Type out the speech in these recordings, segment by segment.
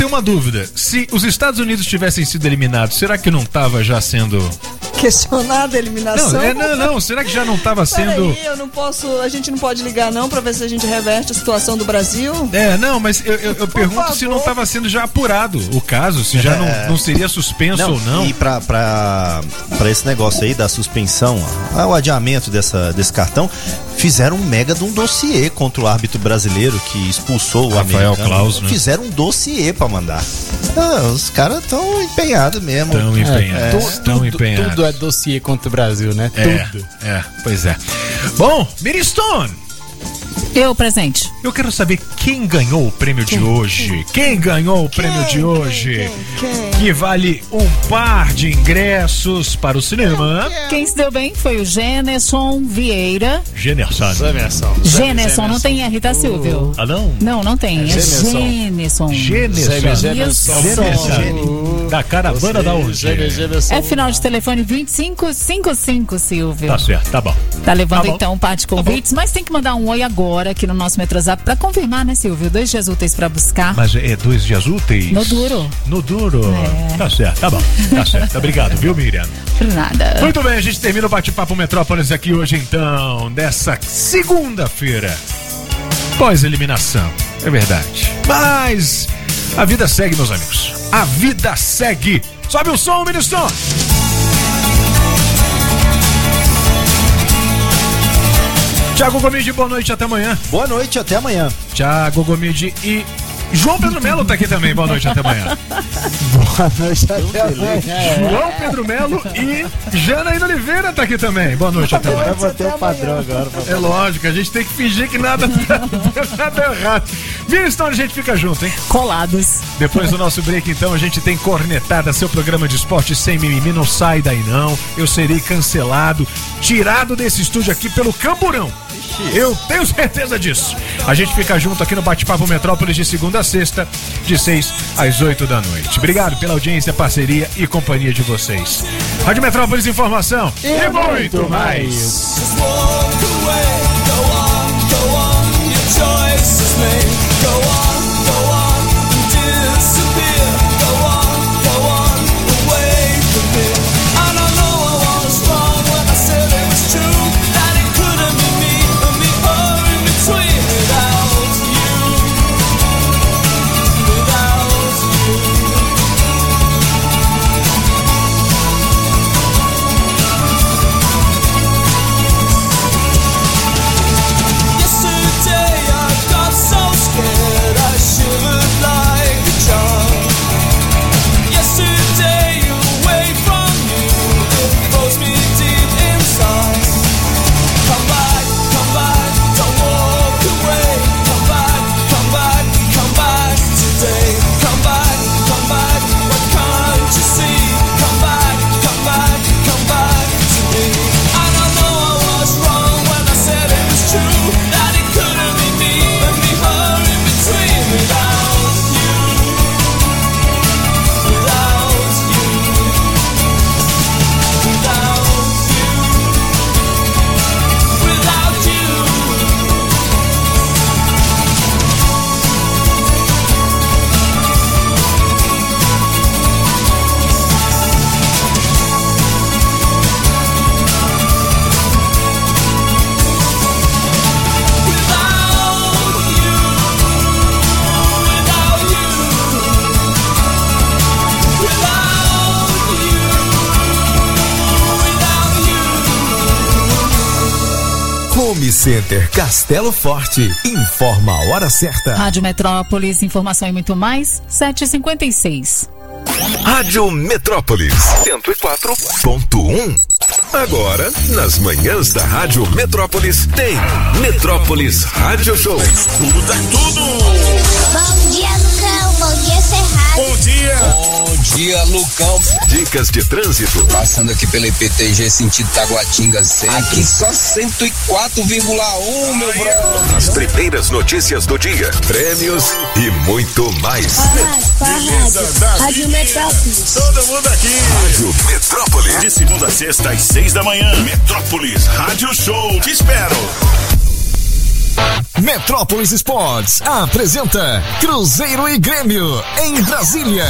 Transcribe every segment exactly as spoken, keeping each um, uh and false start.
tenho uma dúvida. Se os Estados Unidos tivessem sido eliminados, será que não estava já sendo... questionada a eliminação? Não, é, não, não, será que já não estava sendo... Peraí, eu não posso, a gente não pode ligar não pra ver se a gente reverte a situação do Brasil? É, não, mas eu, eu, eu pergunto favor. se não estava sendo já apurado o caso, se já é. não, não seria suspenso não, ou não. E pra, pra, pra esse negócio aí da suspensão, o adiamento dessa, desse cartão, fizeram um mega de um dossiê contra o árbitro brasileiro que expulsou o Rafael Claus, né? Fizeram um dossiê pra mandar. Ah, os caras estão empenhados mesmo. Estão empenhados, estão é, empenhados. Tudo é dossiê contra o Brasil, né? É, Tudo. É, pois é. Bom, Miristone. Eu, presente. Eu quero saber quem ganhou o prêmio quem? de hoje. Quem ganhou o quem? prêmio de hoje? Quem? Quem? Que vale um par de ingressos para o cinema. Quem se deu bem foi o Generson Vieira. Generson. Generson. Generson, não tem R, tá, Silvio? Ah, não? Não, não tem. É Generson. Generson. Generson. Da caravana da urgência. É final de telefone vinte e cinco cinquenta e cinco, Silvio. Tá certo, tá bom. Tá levando tá então um par de convites, tá mas tem que mandar um oi agora aqui no nosso Metrozap pra confirmar, né, Silvio? Dois dias úteis pra buscar. Mas é dois dias úteis? No duro. No duro. É. Tá certo, tá bom. Tá certo. Obrigado, viu, Miriam? Por nada. Muito bem, a gente termina o Bate-Papo Metrópolis aqui hoje, então, dessa segunda-feira. Pós-eliminação. É verdade. Mas a vida segue, meus amigos. A vida segue. Sobe o som, Ministão. Thiago Gomide, boa noite, até amanhã. Boa noite, até amanhã. Thiago Gomide e João Pedro Melo tá aqui também, boa noite, até amanhã. Boa noite, até amanhã. João Pedro Melo e Janaína Oliveira tá aqui também, boa noite, até amanhã. Eu vou ter o padrão agora. É lógico, a gente tem que fingir que nada tá nada errado. Ministão, a gente fica junto, hein? Colados. Depois do nosso break, então, a gente tem Cornetada, seu programa de esporte sem mimimi, não sai daí não. Eu serei cancelado, tirado desse estúdio aqui pelo Camburão. Eu tenho certeza disso. A gente fica junto aqui no Bate-Papo Metrópolis de segunda a sexta, de seis às oito da noite. Obrigado pela audiência, parceria e companhia de vocês. Rádio Metrópolis, informação e, e muito, muito mais. Home Center Castelo Forte. Informa a hora certa. Rádio Metrópolis, informação e muito mais, sete e cinquenta e seis. Rádio Metrópolis, cento e quatro ponto um. Agora, nas manhãs da Rádio Metrópolis, tem Metrópolis Rádio Show. Tudo é tudo! Bom dia, Lucão. Bom dia, Cerrado. Bom dia! Bom dia, Lucão. Dicas de trânsito. Passando aqui pela I P T G, sentido Taguatinga sempre. Aqui só cento e quatro vírgula um, meu brother. As primeiras notícias do dia, prêmios e muito mais. Beleza, Rádio Metrópolis. Todo mundo aqui. Rádio Metrópolis. De segunda a sexta, às seis da manhã. Metrópolis Rádio Show. Te espero. Metrópolis Esportes apresenta Cruzeiro e Grêmio em Brasília.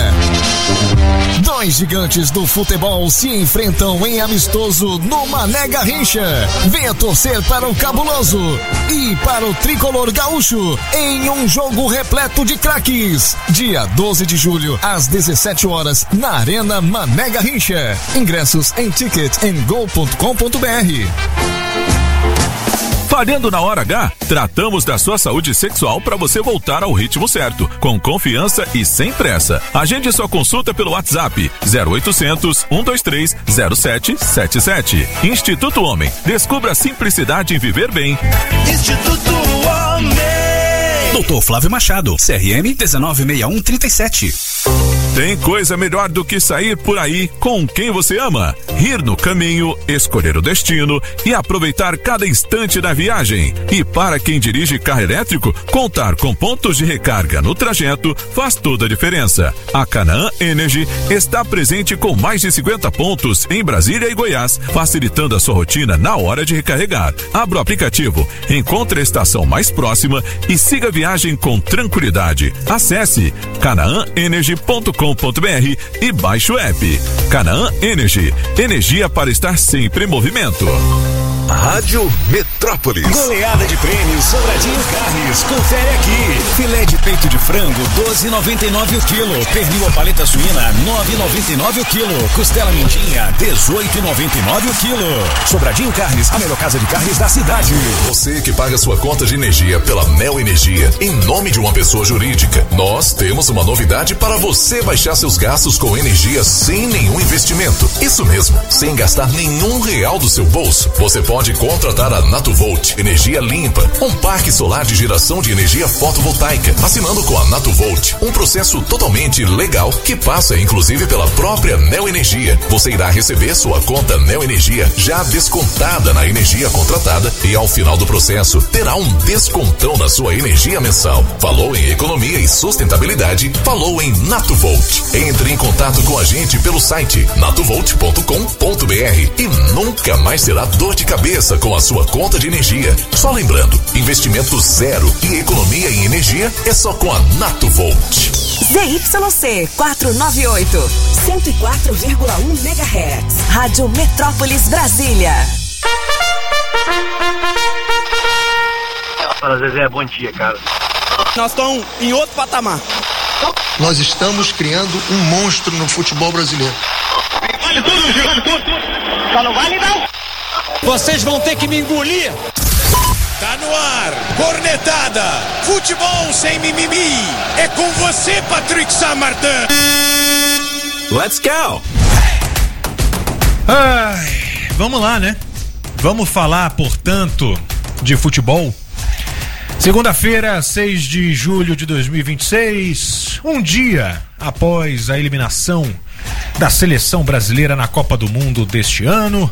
Dois gigantes do futebol se enfrentam em amistoso no Mané Garrincha. Venha torcer para o Cabuloso e para o Tricolor Gaúcho em um jogo repleto de craques. Dia doze de julho, às dezessete horas, na Arena Mané Garrincha. Ingressos em ticket and go ponto com ponto br. Falhando na hora H, tratamos da sua saúde sexual para você voltar ao ritmo certo, com confiança e sem pressa. Agende sua consulta pelo WhatsApp zero oitocentos, um dois três, zero sete sete sete. Instituto Homem, descubra a simplicidade em viver bem. Instituto Homem. Doutor Flávio Machado, C R M dezenove sessenta e um trinta e sete. Tem coisa melhor do que sair por aí com quem você ama. Rir no caminho, escolher o destino e aproveitar cada instante da viagem. E para quem dirige carro elétrico, contar com pontos de recarga no trajeto faz toda a diferença. A Canaã Energy está presente com mais de cinquenta pontos em Brasília e Goiás, facilitando a sua rotina na hora de recarregar. Abra o aplicativo, encontre a estação mais próxima e siga a viagem com tranquilidade. Acesse canaã energy ponto com ponto br e baixe o app. Canaã Energy, energia para estar sempre em movimento. Rádio Metrópolis. Goleada de prêmios Sobradinho Carnes. Confere aqui. Filé de peito de frango doze reais e noventa e nove centavos o quilo. Pernil ou paleta suína nove reais e noventa e nove centavos o quilo. Costela mentinha dezoito reais e noventa e nove centavos o quilo. Sobradinho Carnes, a melhor casa de carnes da cidade. Você que paga sua conta de energia pela Neo Energia em nome de uma pessoa jurídica. Nós temos uma novidade para você baixar seus gastos com energia sem nenhum investimento. Isso mesmo, sem gastar nenhum real do seu bolso. Você pode Pode contratar a Natuvolt, energia limpa, um parque solar de geração de energia fotovoltaica, assinando com a Natuvolt, um processo totalmente legal que passa inclusive pela própria Neo Energia. Você irá receber sua conta Neo Energia já descontada na energia contratada e ao final do processo terá um descontão na sua energia mensal. Falou em economia e sustentabilidade, falou em Natuvolt. Entre em contato com a gente pelo site natuvolt ponto com ponto br e nunca mais terá dor de cabeça com a sua conta de energia. Só lembrando, investimento zero e economia em energia é só com a Natuvolt. Z Y C quatrocentos e noventa e oito, cento e quatro vírgula um megahertz. Rádio Metrópolis Brasília. Fala, Zezé, bom dia, cara. Nós estamos em outro patamar. Nós estamos criando um monstro no futebol brasileiro. Vale tudo, vale tudo. Só não vale não. Vocês vão ter que me engolir. Tá no ar, cornetada, futebol sem mimimi. É com você, Patrick Saint-Martin. Let's go! Ai, vamos lá, né? Vamos falar, portanto, de futebol. Segunda-feira, seis de julho de dois mil e vinte e seis, um dia após a eliminação da seleção brasileira na Copa do Mundo deste ano.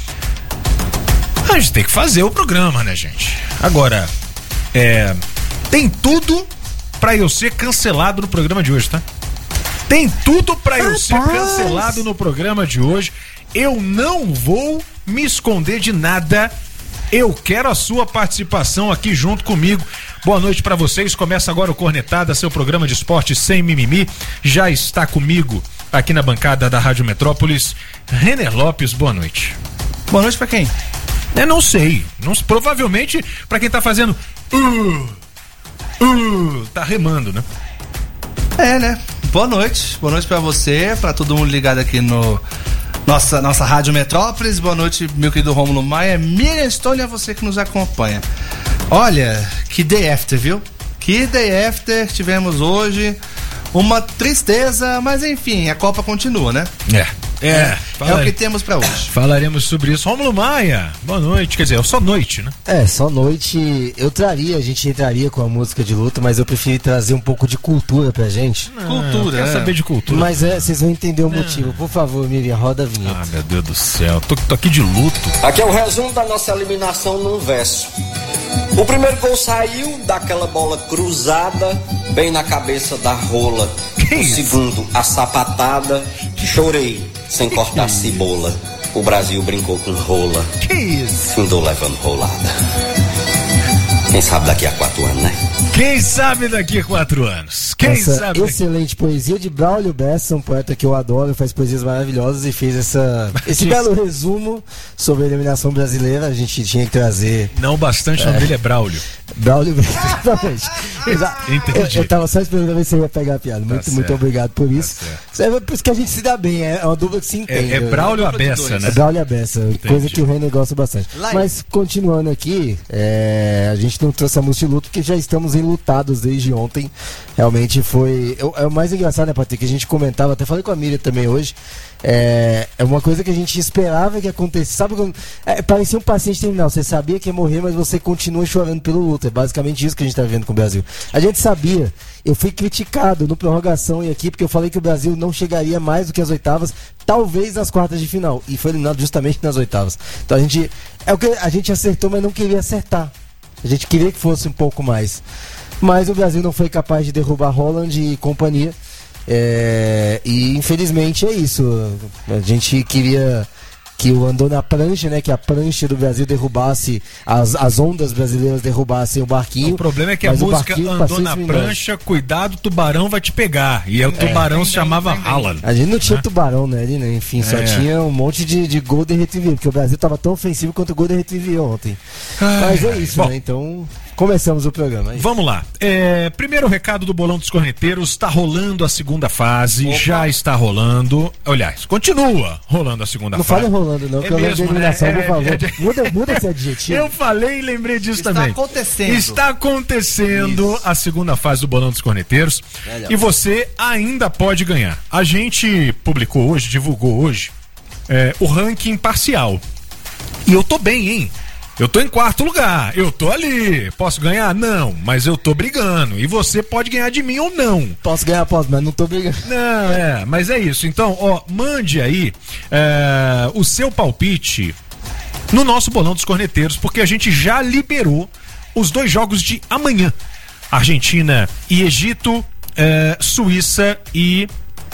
A gente tem que fazer o programa, né, gente? Agora, é, tem tudo pra eu ser cancelado no programa de hoje, tá? Tem tudo pra eu ser cancelado no programa de hoje. Eu não vou me esconder de nada. Eu quero a sua participação aqui junto comigo. Boa noite pra vocês. Começa agora o Cornetada, seu programa de esporte sem mimimi. Já está comigo aqui na bancada da Rádio Metrópolis, Renner Lopes. Boa noite. Boa noite pra quem? Eu não sei. Não, provavelmente pra quem tá fazendo. Uh, uh, tá remando, né? É, né? Boa noite. Boa noite pra você, pra todo mundo ligado aqui no nossa, nossa Rádio Metrópolis. Boa noite, meu querido Rômulo Maia. Miriam Stone, é você que nos acompanha. Olha, que day after, viu? Que day after tivemos hoje. Uma tristeza, mas enfim, a Copa continua, né? É. É, é, falar... é o que temos pra hoje. Falaremos sobre isso. Rômulo Maia, boa noite. Quer dizer, é só noite, né? É, só noite. Eu traria, a gente entraria com a música de luta, mas eu preferi trazer um pouco de cultura pra gente. Não, cultura, quer é. saber de cultura. Mas é, vocês vão entender o motivo. Por favor, Miriam, roda a vinheta. Ah, meu Deus do céu, tô, tô aqui de luto. Aqui é o resumo da nossa eliminação num verso. O primeiro gol saiu daquela bola cruzada, bem na cabeça da rola. Que o isso? Segundo, a sapatada, chorei sem cortar cebola. O Brasil brincou com rola. Que isso? Findou levando rolada. Quem sabe daqui a quatro anos, né? Quem sabe daqui a quatro anos? Quem essa sabe? Excelente poesia de Braulio Bessa, um poeta que eu adoro, faz poesias maravilhosas e fez essa, esse belo resumo sobre a eliminação brasileira. A gente tinha que trazer. Não bastante, o nome dele é Braulio. Braulio Bessa, exatamente. Entendi. Eu, eu tava só esperando ver se eu ia pegar a piada. Muito, Tá muito certo. obrigado por isso. Tá É por isso que a gente se dá bem, é uma dupla que se entende. É, é Braulio a Bessa, né? É Braulio a Bessa, coisa que o Renner gosta bastante. Lá Mas continuando aqui, é, a gente não trouxe a música de luto porque já estamos enlutados desde ontem. Realmente foi. É, é o mais engraçado, né, Patrick? A gente comentava, até falei com a Miriam também hoje. É, é uma coisa que a gente esperava que acontecesse. Sabe quando. É, parecia um paciente terminal. Você sabia que ia morrer, mas você continua chorando pelo luto. É basicamente isso que a gente está vendo com o Brasil. A gente sabia. Eu fui criticado no prorrogação e aqui, porque eu falei que o Brasil não chegaria mais do que as oitavas, talvez nas quartas de final. E foi eliminado justamente nas oitavas. Então a gente. É o que a gente acertou, mas não queria acertar. A gente queria que fosse um pouco mais. Mas o Brasil não foi capaz de derrubar Holland e companhia. É, e infelizmente é isso. A gente queria que o andou na prancha, né? Que a prancha do Brasil derrubasse, as, as ondas brasileiras derrubassem o barquinho. O problema é que a música andou na prancha, cuidado, o tubarão vai te pegar. E aí o tubarão se chamava Haaland. A gente não tinha tubarão, né? Ali, né? Enfim, só É. tinha um monte de, de Golden Retriever, porque o Brasil tava tão ofensivo quanto o Golden Retriever ontem. Ai, Mas é isso, bom. né? Então, começamos o programa. Aí. Vamos lá. É, primeiro recado do Bolão dos Corneteiros, está rolando a segunda fase, Opa. já está rolando. Aliás, continua rolando a segunda Não fase. fale rolando, não, É que eu lembro de mesmo, né? eliminação, É, por favor. é, é. Muda, muda esse adjetivo. Eu falei e lembrei disso Está também. acontecendo. Está acontecendo a segunda fase do Bolão dos Corneteiros. Melhor. E você ainda pode ganhar. A gente publicou hoje, divulgou hoje, é, o ranking parcial. E eu tô bem, hein? Eu tô em quarto lugar, eu tô ali. Posso ganhar? Não, mas eu tô brigando. E você pode ganhar de mim ou não. Posso ganhar, posso, mas não tô brigando. Não, é, mas é isso. Então, ó, mande aí é, o seu palpite no nosso Bolão dos Corneteiros, porque a gente já liberou os dois jogos de amanhã. Argentina e Egito, é, Suíça e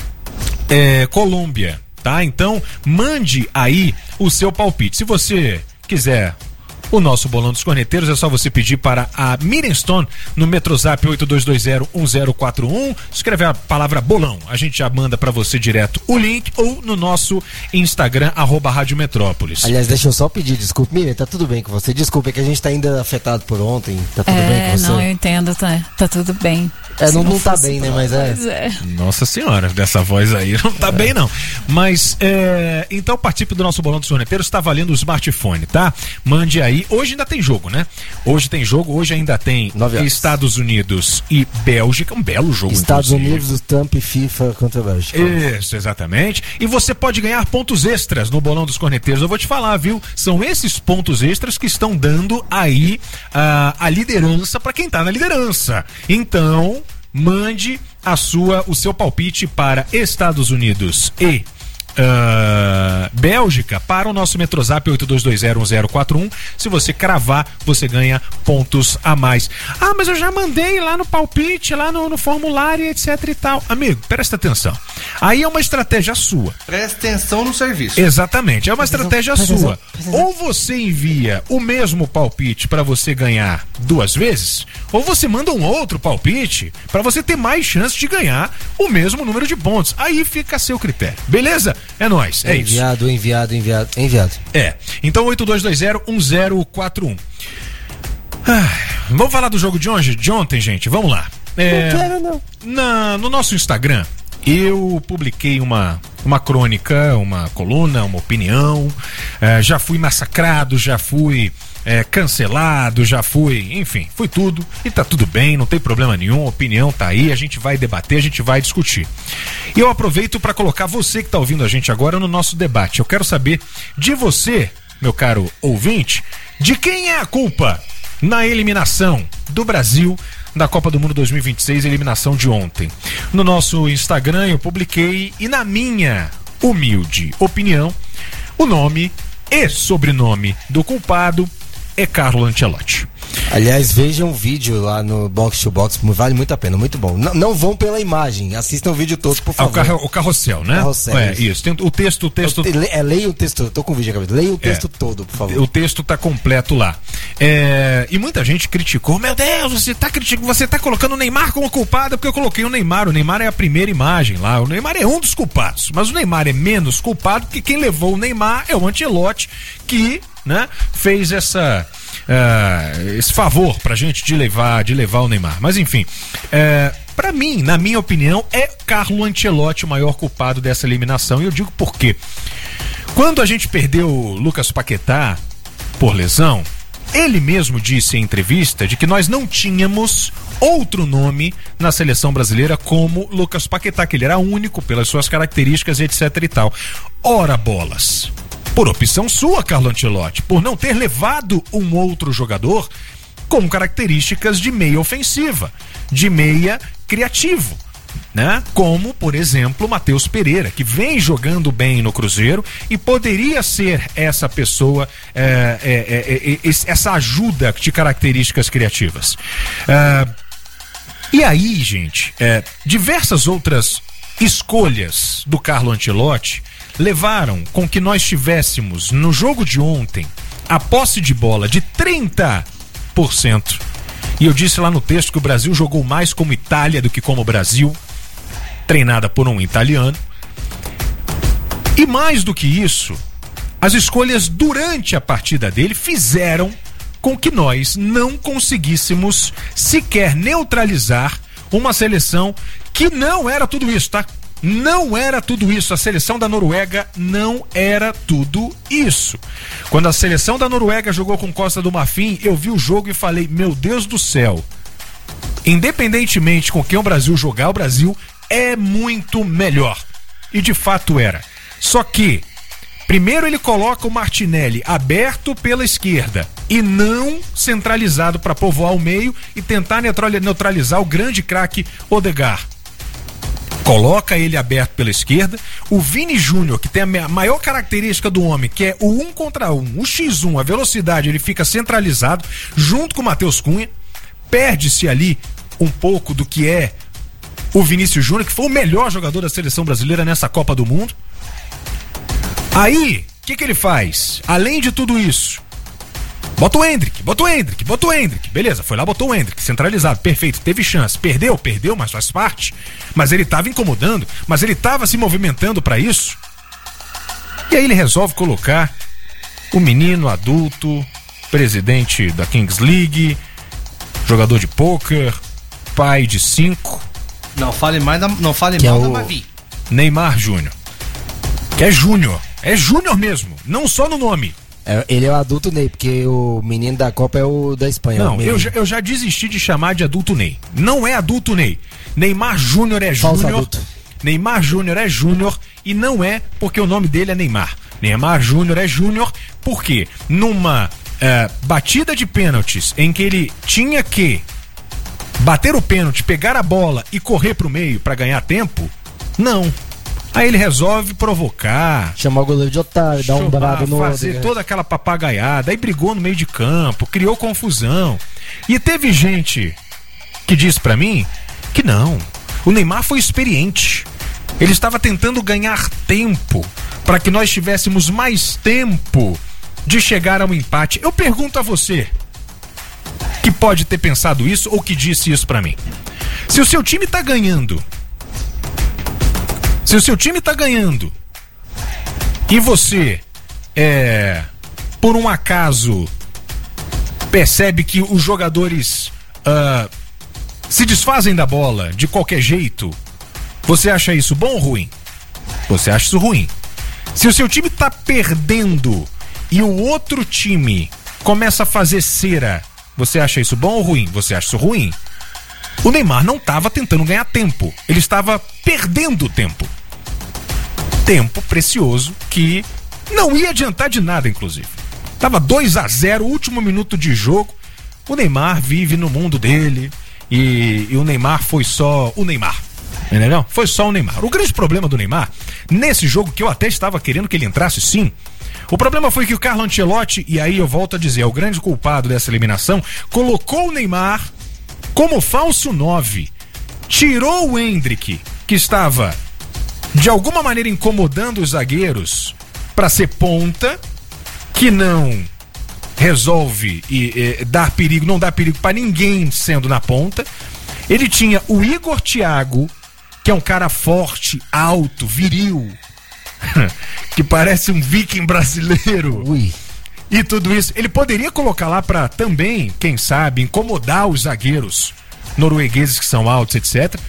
é, Colômbia, tá? Então, mande aí o seu palpite. Se você quiser o nosso Bolão dos Corneteiros, é só você pedir para a Miriam Stone no Metrozap oito dois dois zero um zero quatro um, escrever a palavra bolão, a gente já manda para você direto o link, ou no nosso Instagram, arroba Rádio Metrópolis. Aliás, deixa eu só pedir desculpa. Miriam, tá tudo bem com você? Desculpa, é que a gente tá ainda afetado por ontem. Tá tudo bem É, com você? não, eu entendo, tá, tá tudo bem. É, Se não, não tá fosse bem, né? pra- Mas é. Pois é. Nossa senhora, dessa voz aí não tá bem não. Mas, é, então participe do nosso Bolão dos Corneteiros, tá valendo o smartphone, tá? Mande aí, hoje ainda tem jogo, né? Hoje tem jogo, hoje ainda tem Nove horas. Estados Unidos e Bélgica, um belo jogo. Estados inclusive. Unidos, o Trump e FIFA contra a Bélgica. Isso, exatamente. E você pode ganhar pontos extras no Bolão dos Corneteiros. Eu vou te falar, viu? São esses pontos extras que estão dando aí a, a liderança para quem tá na liderança. Então, mande a sua, o seu palpite para Estados Unidos e Uh, Bélgica para o nosso Metrozap oito dois dois zero um zero quatro um. Se você cravar, você ganha pontos a mais. Ah, mas eu já mandei lá no palpite, lá no, no formulário, etc e tal. Amigo, presta atenção. Aí é uma estratégia sua. Presta atenção no serviço. Exatamente, é uma estratégia presta atenção, sua. presta atenção. Ou você envia o mesmo palpite para você ganhar duas vezes, ou você manda um outro palpite para você ter mais chance de ganhar o mesmo número de pontos. Aí fica a seu critério. Beleza? É nóis, é isso. Enviado, enviado, enviado, enviado. É. Então oito dois dois zero um zero quatro um. Ah, vamos falar do jogo de ontem, de ontem, gente. Vamos lá. É, Não quero, não. na, no nosso Instagram, eu publiquei uma, uma crônica, uma coluna, uma opinião. É, já fui massacrado, já fui é, cancelado, já fui, enfim, fui tudo. E tá tudo bem, não tem problema nenhum. A opinião tá aí, a gente vai debater, a gente vai discutir. E eu aproveito para colocar você que tá ouvindo a gente agora no nosso debate. Eu quero saber de você, meu caro ouvinte, de quem é a culpa na eliminação do Brasil da Copa do Mundo dois mil e vinte e seis, eliminação de ontem. No nosso Instagram eu publiquei, e na minha humilde opinião, o nome e sobrenome do culpado é Carlo Ancelotti. Aliás, vejam um vídeo lá no Box to Box, vale muito a pena, muito bom. Não, não vão pela imagem, assistam o vídeo todo, por favor. Ah, o, carro, o carrossel, né? Carrossel, é, isso. isso. Tem o texto, o texto. É, leia o texto, tô com o vídeo aqui, leia o texto é, todo, por favor. O texto tá completo lá. É, e muita gente criticou, meu Deus, você tá criticando, você tá colocando o Neymar como culpado, porque eu coloquei o Neymar. O Neymar é a primeira imagem lá. O Neymar é um dos culpados, mas o Neymar é menos culpado porque quem levou o Neymar é o Ancelotti, que, né, fez essa uh, esse favor pra gente de levar, de levar o Neymar. Mas enfim, uh, pra mim, na minha opinião, é Carlo Ancelotti o maior culpado dessa eliminação, e eu digo por quê. Quando a gente perdeu o Lucas Paquetá por lesão, ele mesmo disse em entrevista de que nós não tínhamos outro nome na seleção brasileira como Lucas Paquetá, que ele era único pelas suas características, etc e tal. Ora bolas, por opção sua, Carlo Ancelotti, por não ter levado um outro jogador com características de meia ofensiva, de meia criativo, né? Como, por exemplo, Matheus Pereira, que vem jogando bem no Cruzeiro e poderia ser essa pessoa, é, é, é, é, essa ajuda de características criativas. É, e aí, gente, é, diversas outras escolhas do Carlo Ancelotti levaram com que nós tivéssemos no jogo de ontem a posse de bola de trinta por cento. E eu disse lá no texto que o Brasil jogou mais como Itália do que como Brasil, treinada por um italiano. E mais do que isso, as escolhas durante a partida dele fizeram com que nós não conseguíssemos sequer neutralizar uma seleção que não era tudo isso, tá? Não era tudo isso. A seleção da Noruega não era tudo isso. Quando a seleção da Noruega jogou com Costa do Marfim, eu vi o jogo e falei, meu Deus do céu, independentemente com quem o Brasil jogar, o Brasil é muito melhor. E de fato era. Só que primeiro ele coloca o Martinelli aberto pela esquerda e não centralizado para povoar o meio e tentar neutralizar o grande craque Odegaard. Coloca ele aberto pela esquerda, o Vini Júnior, que tem a maior característica do homem, que é o um contra um, o xis um, a velocidade, ele fica centralizado, junto com o Matheus Cunha, perde-se ali um pouco do que é o Vinícius Júnior, que foi o melhor jogador da seleção brasileira nessa Copa do Mundo. Aí, o que que ele faz? Além de tudo isso, bota o Endrick, bota o Endrick, bota o Endrick. Beleza, foi lá, botou o Endrick, centralizado, perfeito, teve chance. Perdeu, perdeu, mas faz parte. Mas ele tava incomodando, mas ele tava se movimentando pra isso. E aí ele resolve colocar o menino adulto, presidente da Kings League, jogador de pôquer, pai de cinco. Não fale mais da, não fale Que mal é da o Mavi. Neymar Júnior. Que é Júnior, é Júnior mesmo, não só no nome. É, ele é o adulto Ney, porque o menino da Copa é o da Espanha. Não, eu já, eu já desisti de chamar de adulto Ney. Não é adulto Ney. Neymar Júnior é Júnior. Neymar Júnior é Júnior e não é porque o nome dele é Neymar. Neymar Júnior é Júnior porque numa é, batida de pênaltis em que ele tinha que bater o pênalti, pegar a bola e correr pro meio pra ganhar tempo, não. Aí ele resolve provocar, chamar o goleiro de otário, dar um danado no fazer outro, toda aquela papagaiada, aí brigou no meio de campo, criou confusão. E teve gente que disse pra mim que não, o Neymar foi experiente. Ele estava tentando ganhar tempo para que nós tivéssemos mais tempo de chegar ao empate. Eu pergunto a você, que pode ter pensado isso ou que disse isso pra mim. Se o seu time tá ganhando, se o seu time tá ganhando e você, é, por um acaso, percebe que os jogadores uh, se desfazem da bola de qualquer jeito, você acha isso bom ou ruim? Você acha isso ruim. Se o seu time tá perdendo e o outro time começa a fazer cera, você acha isso bom ou ruim? Você acha isso ruim. O Neymar não estava tentando ganhar tempo, ele estava perdendo tempo. Tempo precioso que não ia adiantar de nada, inclusive. Tava dois a zero, último minuto de jogo. O Neymar vive no mundo dele e, e o Neymar foi só o Neymar. Entendeu? Foi só o Neymar. O grande problema do Neymar, nesse jogo que eu até estava querendo que ele entrasse sim, O problema foi que o Carlo Ancelotti, e aí eu volto a dizer, é o grande culpado dessa eliminação, colocou o Neymar como falso nove. Tirou o Endrick, que estava de alguma maneira incomodando os zagueiros, para ser ponta, que não resolve e, e, dar perigo, não dá perigo para ninguém sendo na ponta. Ele tinha o Igor Thiago, que é um cara forte, alto, viril, que parece um viking brasileiro. Ui. E tudo isso. Ele poderia colocar lá para também, quem sabe, incomodar os zagueiros noruegueses que são altos, etcétera.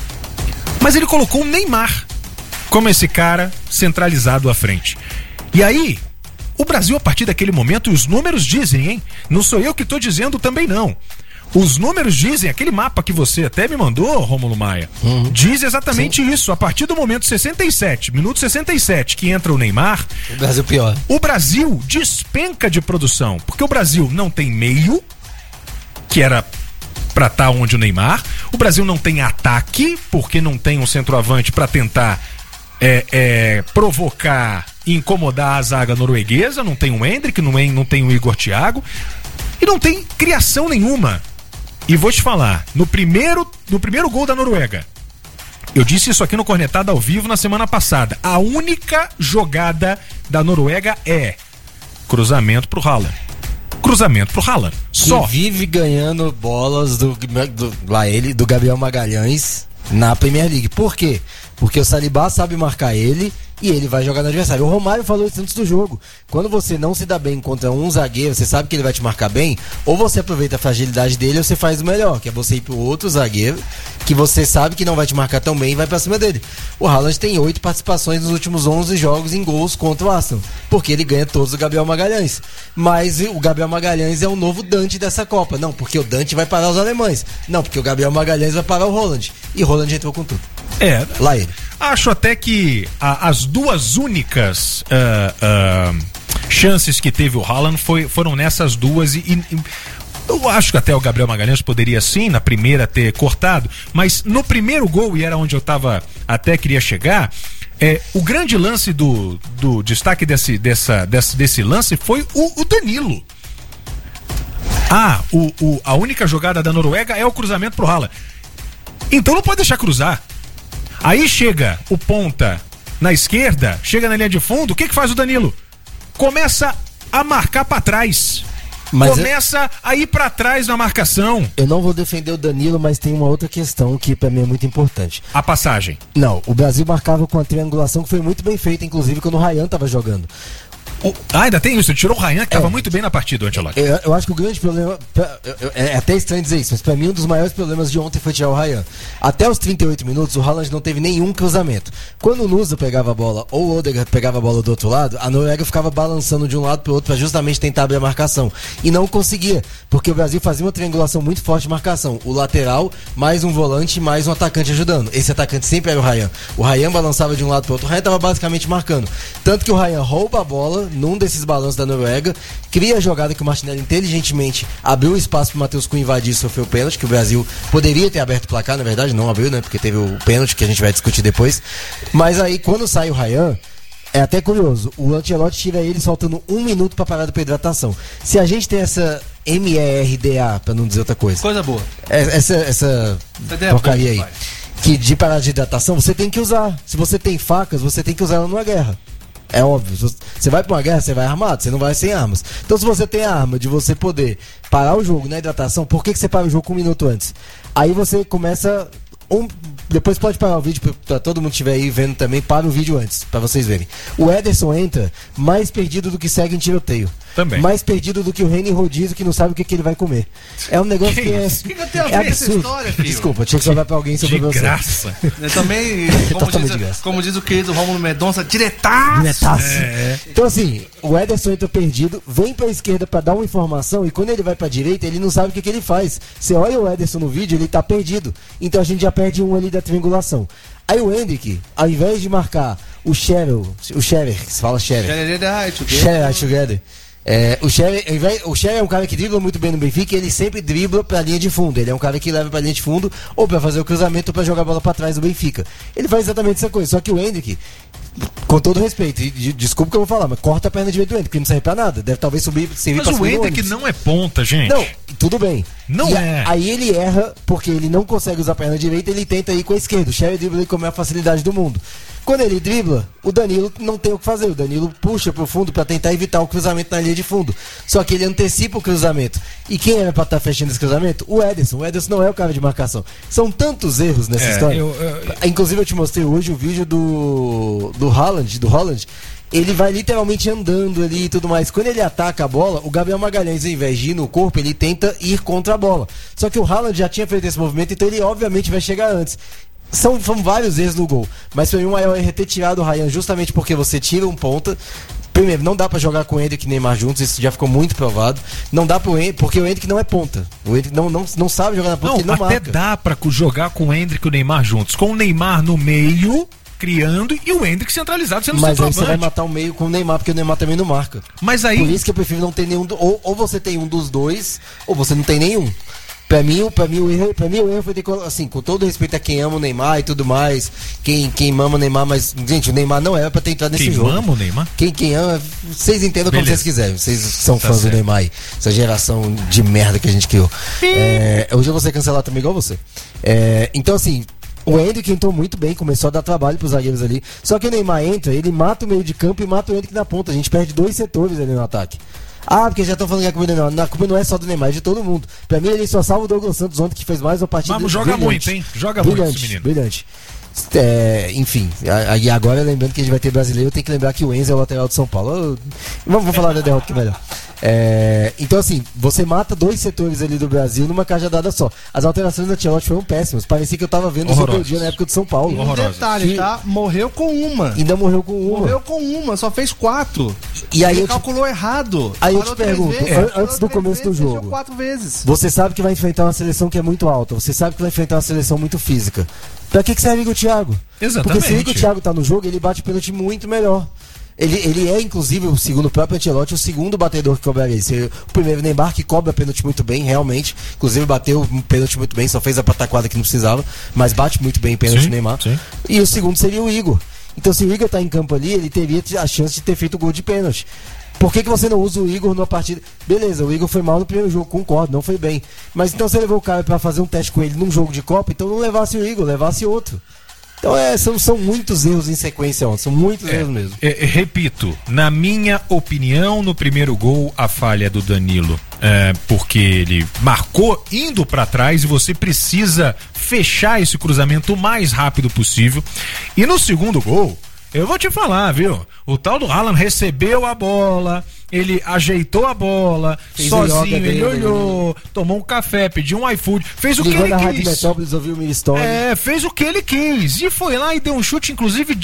Mas ele colocou o Neymar como esse cara centralizado à frente. E aí, o Brasil, a partir daquele momento, e os números dizem, hein? Não sou eu que tô dizendo também, não. Os números dizem, aquele mapa que você até me mandou, Rômulo Maia, uhum. diz exatamente Sim. isso. A partir do momento sessenta e sete, minuto sessenta e sete, que entra o Neymar, o Brasil pior. O Brasil despenca de produção, porque o Brasil não tem meio, que era pra estar onde o Neymar, o Brasil não tem ataque, porque não tem um centroavante pra tentar é, é, provocar e incomodar a zaga norueguesa, não tem o Endrick, não, é, não tem o Igor Thiago, e não tem criação nenhuma. E vou te falar, no primeiro, no primeiro gol da Noruega, eu disse isso aqui no Cornetada ao vivo na semana passada, a única jogada da Noruega é cruzamento pro Haaland. Cruzamento pro Haaland. Só. Que vive ganhando bolas do, do, lá ele, do Gabriel Magalhães na Premier League. Por quê? Porque o Saliba sabe marcar ele e ele vai jogar no adversário. O Romário falou isso antes do jogo. Quando você não se dá bem contra um zagueiro, você sabe que ele vai te marcar bem, ou você aproveita a fragilidade dele ou você faz o melhor, que é você ir pro outro zagueiro, que você sabe que não vai te marcar tão bem e vai pra cima dele. O Haaland tem oito participações nos últimos onze jogos em gols contra o Arsenal, porque ele ganha todos o Gabriel Magalhães. Mas o Gabriel Magalhães é o novo Dante dessa Copa. Não, porque o Dante vai parar os alemães. Não, porque o Gabriel Magalhães vai parar o Haaland. E o Haaland entrou com tudo. É, lá ele. Acho até que a, as duas únicas uh, uh, chances que teve o Haaland foi, foram nessas duas e, e eu acho que até o Gabriel Magalhães poderia sim, na primeira, ter cortado, mas no primeiro gol, e era onde eu tava, até queria chegar, é, o grande lance do, do destaque desse, dessa, desse, desse lance foi o, o Danilo. Ah, o, o, a única jogada da Noruega é o cruzamento pro Haaland. Então não pode deixar cruzar. Aí chega o ponta na esquerda, chega na linha de fundo, o que que faz o Danilo? Começa a marcar pra trás. Mas Começa eu... a ir pra trás na marcação. Eu não vou defender o Danilo, mas tem uma outra questão que pra mim é muito importante. A passagem. Não, o Brasil marcava com a triangulação que foi muito bem feita, inclusive quando o Ryan tava jogando. O... Ah, ainda tem isso, ele tirou o Ryan, que é. tava muito bem na partida, o Ancelotti. Eu, eu acho que o grande problema, é até estranho dizer isso, mas pra mim um dos maiores problemas de ontem foi tirar o Ryan. Até os trinta e oito minutos, o Haaland não teve nenhum cruzamento. Quando o Nusa pegava a bola, ou o Odegaard pegava a bola do outro lado, a Noruega ficava balançando de um lado pro outro pra justamente tentar abrir a marcação. E não conseguia, porque o Brasil fazia uma triangulação muito forte de marcação. O lateral, mais um volante, mais um atacante ajudando. Esse atacante sempre era o Ryan. O Ryan balançava de um lado pro outro, o Ryan tava basicamente marcando. Tanto que o Ryan rouba a bola num desses balanços da Noruega, cria a jogada que o Martinelli inteligentemente abriu espaço pro Matheus Cunha invadir e sofreu o pênalti, que o Brasil poderia ter aberto o placar, na verdade não abriu, né, porque teve o pênalti que a gente vai discutir depois. Mas aí quando sai o Ryan, é até curioso, o Ancelotti tira ele faltando um minuto pra parar pra hidratação. Se a gente tem essa M E R D A, pra não dizer outra coisa, coisa boa, essa, essa porcaria aí, que de parar de hidratação, você tem que usar. Se você tem facas, você tem que usar ela numa guerra. É óbvio, você vai pra uma guerra, você vai armado, você não vai sem armas. Então se você tem a arma de você poder parar o jogo na hidratação, por que, que você para o jogo um minuto antes? Aí você começa... Um, depois pode parar o vídeo pra todo mundo que estiver aí vendo também, para o vídeo antes, pra vocês verem. O Ederson entra mais perdido do que segue em tiroteio. Também. Mais perdido do que o Reino em rodízio, que não sabe o que, que ele vai comer. É um negócio que, que é... O que, que eu tenho a ver é essa história, filho? Desculpa, tinha que sobrar pra alguém sobre de você. Graça. Eu também, como diz, como diz o querido Rômulo Mendonça, diretaço. Diretaço. É. Então assim, o Ederson entra perdido, vem pra esquerda pra dar uma informação, e quando ele vai pra direita, ele não sabe o que, que ele faz. Você olha o Ederson no vídeo, ele tá perdido. Então a gente já perde um ali da triangulação. Aí o Endrick, ao invés de marcar o Scherer, o Scherer, que se fala Scherer. Scherer together. É, o Scherer, o Scherer é um cara que dribla muito bem no Benfica e ele sempre dribla pra linha de fundo. Ele é um cara que leva pra linha de fundo ou pra fazer o cruzamento ou pra jogar a bola pra trás do Benfica. Ele faz exatamente essa coisa, só que o Endrick, Com todo respeito, e de- desculpa que eu vou falar, mas corta a perna direita do Hendrick, que não serve pra nada. Deve talvez subir, servir Mas pra o subir no Hendrick ônibus. não é ponta, gente. Não, tudo bem. Não E a- é. Aí ele erra porque ele não consegue usar a perna direita, ele tenta ir com a esquerda. O Sherry dribla ele com a maior facilidade do mundo. Quando ele dribla, o Danilo não tem o que fazer. O Danilo puxa pro fundo pra tentar evitar o cruzamento na linha de fundo. Só que ele antecipa o cruzamento. E quem era pra estar fechando esse cruzamento? O Ederson. O Ederson não é o cara de marcação. São tantos erros nessa É, história. eu- eu- Inclusive eu te mostrei hoje o vídeo do do Haaland, do Haaland. Ele vai literalmente andando ali e tudo mais. Quando ele ataca a bola, o Gabriel Magalhães, ao invés de ir no corpo, ele tenta ir contra a bola. Só que o Haaland já tinha feito esse movimento, então ele obviamente vai chegar antes. São, são vários erros no gol. Mas pra mim o maior erro é ter tirado o Ryan justamente porque você tira um ponta. Primeiro, não dá pra jogar com o Hendrick e Neymar juntos, isso já ficou muito provado. Não dá pro Hendrick, porque o Hendrick não é ponta. O Hendrick não, não, não sabe jogar na ponta, Não, porque ele não até marca. dá pra cu- jogar com o Hendrick e o Neymar juntos. Com o Neymar no meio, criando, e o Hendrick centralizado sendo Mas aí centroavante. você vai matar o meio com o Neymar, porque o Neymar também não marca. Mas aí- Por isso que eu prefiro não ter nenhum. Do, ou, ou você tem um dos dois, ou você não tem nenhum. Pra mim, o- pra mim, o erro, pra mim, o erro foi ter. colo- Assim, com todo respeito a quem ama o Neymar e tudo mais, quem, quem mama o Neymar, mas, gente, o Neymar não era pra ter entrado nesse Quem jogo. ama o Neymar? Quem, quem ama, vocês entendam como Beleza. vocês quiserem. Vocês são Tá fãs certo. do Neymar aí. Essa geração de merda que a gente criou. É, hoje eu vou ser cancelado também, igual você. É, então, assim. O Hendrick entrou muito bem, começou a dar trabalho pros zagueiros ali. Só que o Neymar entra, ele mata o meio de campo e mata o Hendrick na ponta. A gente perde dois setores ali no ataque. Ah, porque já estão falando que a culpa não é Neymar. A culpa não é só do Neymar, é de todo mundo. Pra mim, ele só salva o Douglas Santos ontem, que fez mais uma partida. Vamos, joga brilhante. muito, hein? Joga muito Brilhante, esse menino. Brilhante. É, enfim, a- e agora lembrando que a gente vai ter brasileiro, tem que lembrar que o Enzo é o lateral de São Paulo. Eu- vamos, vamos falar da derrota que é melhor. É, então, assim, você mata dois setores ali do Brasil numa cajadada só. As alterações da Ancelotti foram péssimas. Parecia que eu tava vendo o Horrorosas. dia na época do São Paulo. E um detalhe, tá? Morreu com uma. Ainda morreu com uma. Morreu com uma, só fez quatro. E aí Ele eu te- calculou errado. Aí eu Parou te três pergunto, vezes, an- parou antes do três começo do vezes, fechou jogo, quatro vezes. você sabe que vai enfrentar uma seleção que é muito alta. Você sabe que vai enfrentar uma seleção muito física. Pra que, que serve o Thiago? Exatamente. Porque se o Igor Thiago tá no jogo, ele bate pênalti muito melhor. Ele, ele é, inclusive, o segundo o próprio Ancelotti, o segundo batedor que cobraria isso. O primeiro, Neymar, que cobra pênalti muito bem, realmente. Inclusive, bateu um pênalti muito bem, só fez a pataquada que não precisava, mas bate muito bem pênalti Sim, Neymar. sim. E o segundo seria o Igor. Então, se o Igor tá em campo ali, ele teria a chance de ter feito o gol de pênalti. Por que, que você não usa o Igor numa partida? Beleza, o Igor foi mal no primeiro jogo, concordo, não foi bem. Mas então você levou o cara pra fazer um teste com ele num jogo de Copa, então não levasse o Igor, levasse outro. Então é, são, são muitos erros em sequência ontem, são muitos erros mesmo. É, é, repito, na minha opinião, no primeiro gol, a falha é do Danilo. É, porque ele marcou indo pra trás e você precisa fechar esse cruzamento o mais rápido possível. E no segundo gol, eu vou te falar, viu? O tal do Haaland recebeu a bola, ele ajeitou a bola, Fez o yoga sozinho, ele dele, olhou, tomou um café, pediu um iFood, fez o que Ligou ele na Rádio quis. Metrópolis, ouviu o Mini Story. É, fez o que ele quis. E foi lá e deu um chute, inclusive,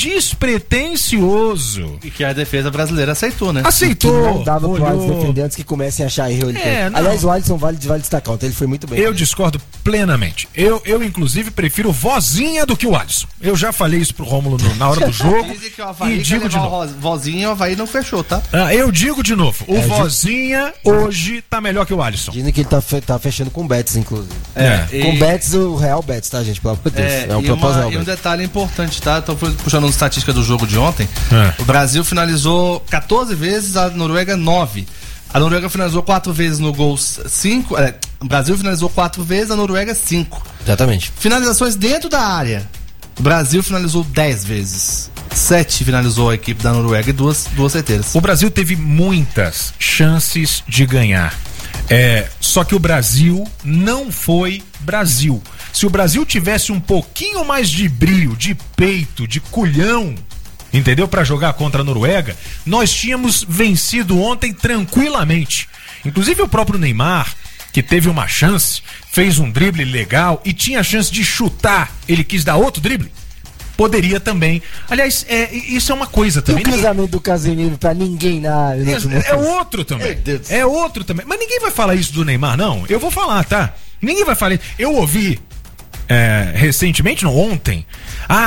despretensioso. E que a defesa brasileira aceitou, né? Aceitou. Que não dava pro Alisson olhou. defender antes que comecem a achar erro. Ele É, tem. não. Aliás, o Alisson vale, vale destacar, ontem ele foi muito bem. Eu discordo plenamente. Eu, eu, inclusive, prefiro vozinha do que o Alisson. Eu já falei isso pro Rômulo no- na hora do jogo. Dizem que o Havaí E quer digo de levar novo. o vozinho e o Havaí não fechou, tá? Ah, eu digo de novo. O É, ju- vozinha hoje tá melhor que o Alisson. Dizem que ele tá, fe- tá fechando com o Betis, inclusive. É. Com E- Betis, o Real Betis, tá, gente? Pelo amor de Deus. É, É, um e, propósito uma- Real e um Betis. detalhe importante, tá? Então, foi puxando uma estatística do jogo de ontem. É. O Brasil finalizou quatorze vezes, a Noruega nove. A Noruega finalizou quatro vezes no gol cinco. É, o Brasil finalizou quatro vezes, a Noruega cinco. Exatamente. Finalizações dentro da área. O Brasil finalizou dez vezes. Sete finalizou a equipe da Noruega e duas, duas certeiras. O Brasil teve muitas chances de ganhar. É, só que o Brasil não foi Brasil. Se o Brasil tivesse um pouquinho mais de brio, de peito, de culhão, entendeu? Pra jogar contra a Noruega, nós tínhamos vencido ontem tranquilamente. Inclusive o próprio Neymar, que teve uma chance, fez um drible legal e tinha a chance de chutar, ele quis dar outro drible. Poderia também. Aliás, é, isso é uma coisa E também. o cruzamento do Casemiro pra ninguém na área. no último É, é tempo? outro também. Meu Deus. É outro também. Mas ninguém vai falar isso do Neymar, não. Eu vou falar, tá? Ninguém vai falar isso. Eu ouvi é, recentemente, não, ontem. Ah,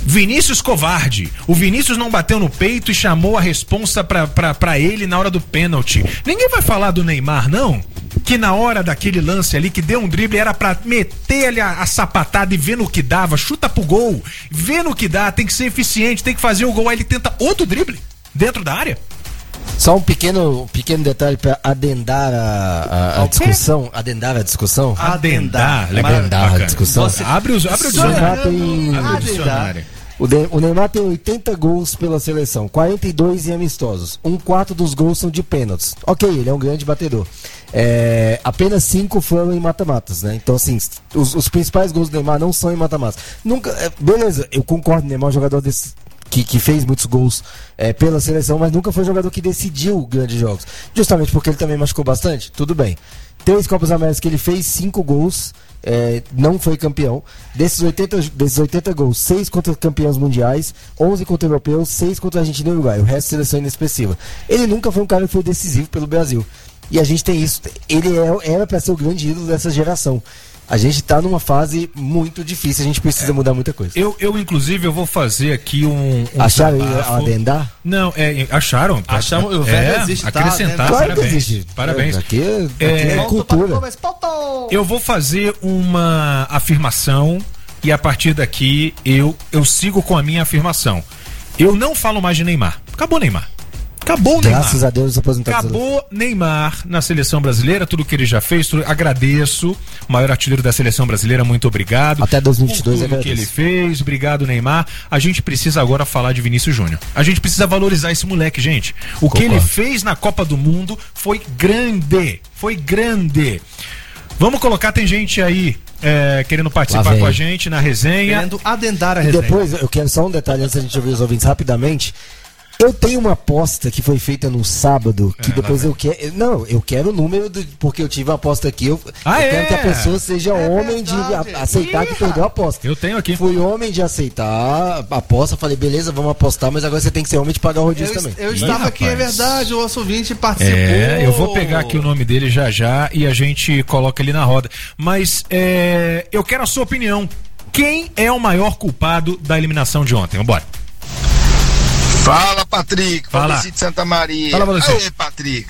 Vinícius covarde. O Vinícius não bateu no peito e chamou a responsa pra, pra, pra ele na hora do pênalti. Ninguém vai falar do Neymar, não? Que na hora daquele lance ali, que deu um drible, era pra meter ali a, a sapatada e ver no que dava, chuta pro gol, vê no que dá, tem que ser eficiente, tem que fazer o gol, aí ele tenta outro drible dentro da área. Só um pequeno, um pequeno detalhe para adendar a, a, a discussão. Adendar a discussão? Adendar. Adendar a discussão. Você abre, os, abre o dicionário. Tem... Abre o dicionário. O, de, o Neymar tem oitenta gols pela seleção, quarenta e dois em amistosos. Um quarto dos gols são de pênaltis. Ok, ele é um grande batedor. É, apenas cinco foram em mata-matas, né? Então, assim, os, os principais gols do Neymar não são em mata-matas. Nunca. É, beleza, eu concordo, Neymar é um jogador desse. Que, que fez muitos gols é, pela seleção, mas nunca foi um jogador que decidiu grandes jogos. Justamente porque ele também machucou bastante, tudo bem. Três Copas Américas que ele fez, cinco gols, é, não foi campeão. Desses oitenta, desses oitenta gols, seis contra campeões mundiais, onze contra europeus, seis contra a Argentina e Uruguai. O resto seleção inexpressiva. Ele nunca foi um cara que foi decisivo pelo Brasil. E a gente tem isso. Ele é, era para ser o grande ídolo dessa geração. A gente tá numa fase muito difícil, a gente precisa é, mudar muita coisa. Eu, eu, inclusive, eu vou fazer aqui um. um acharam a adendar? Não, é, acharam. Acharam, o velho é, existe, acrescentar, tá, né? Claro parabéns. Existe. Parabéns. Aqui, aqui é, é cultura. Eu vou fazer uma afirmação e a partir daqui eu, eu sigo com a minha afirmação. Eu não falo mais de Neymar. Acabou Neymar. Acabou o Neymar. Graças a Deus, aposentado. Acabou Neymar na seleção brasileira, tudo que ele já fez, tudo, agradeço. O maior artilheiro da seleção brasileira, muito obrigado. Até dois mil e vinte e dois, tudo que ele fez, obrigado Neymar. A gente precisa agora falar de Vinícius Júnior. A gente precisa valorizar esse moleque, gente. O Concordo. que ele fez na Copa do Mundo foi grande, foi grande. Vamos colocar, tem gente aí é, querendo participar com a gente na resenha. Querendo adendar a e resenha. Depois, eu quero só um detalhe antes da gente ouvir os ouvintes rapidamente. Eu tenho uma aposta que foi feita no sábado, que é, depois eu quero. Não, eu quero o número, do, porque eu tive uma aposta aqui. Eu, ah, eu é? quero que a pessoa seja é homem verdade. de a, aceitar Iha. que perdeu a aposta. Eu tenho aqui. Fui homem de aceitar a aposta, falei, beleza, vamos apostar, mas agora você tem que ser homem de pagar o rodízio eu, também. Eu estava Ih, aqui, é verdade, o nosso ouvinte participou. É, eu vou pegar aqui o nome dele já já e a gente coloca ele na roda. Mas é, eu quero a sua opinião. Quem é o maior culpado da eliminação de ontem? Vambora. Fala, Patrick. Fala. Fala de Santa Maria. Fala, você. Aí, Patrick.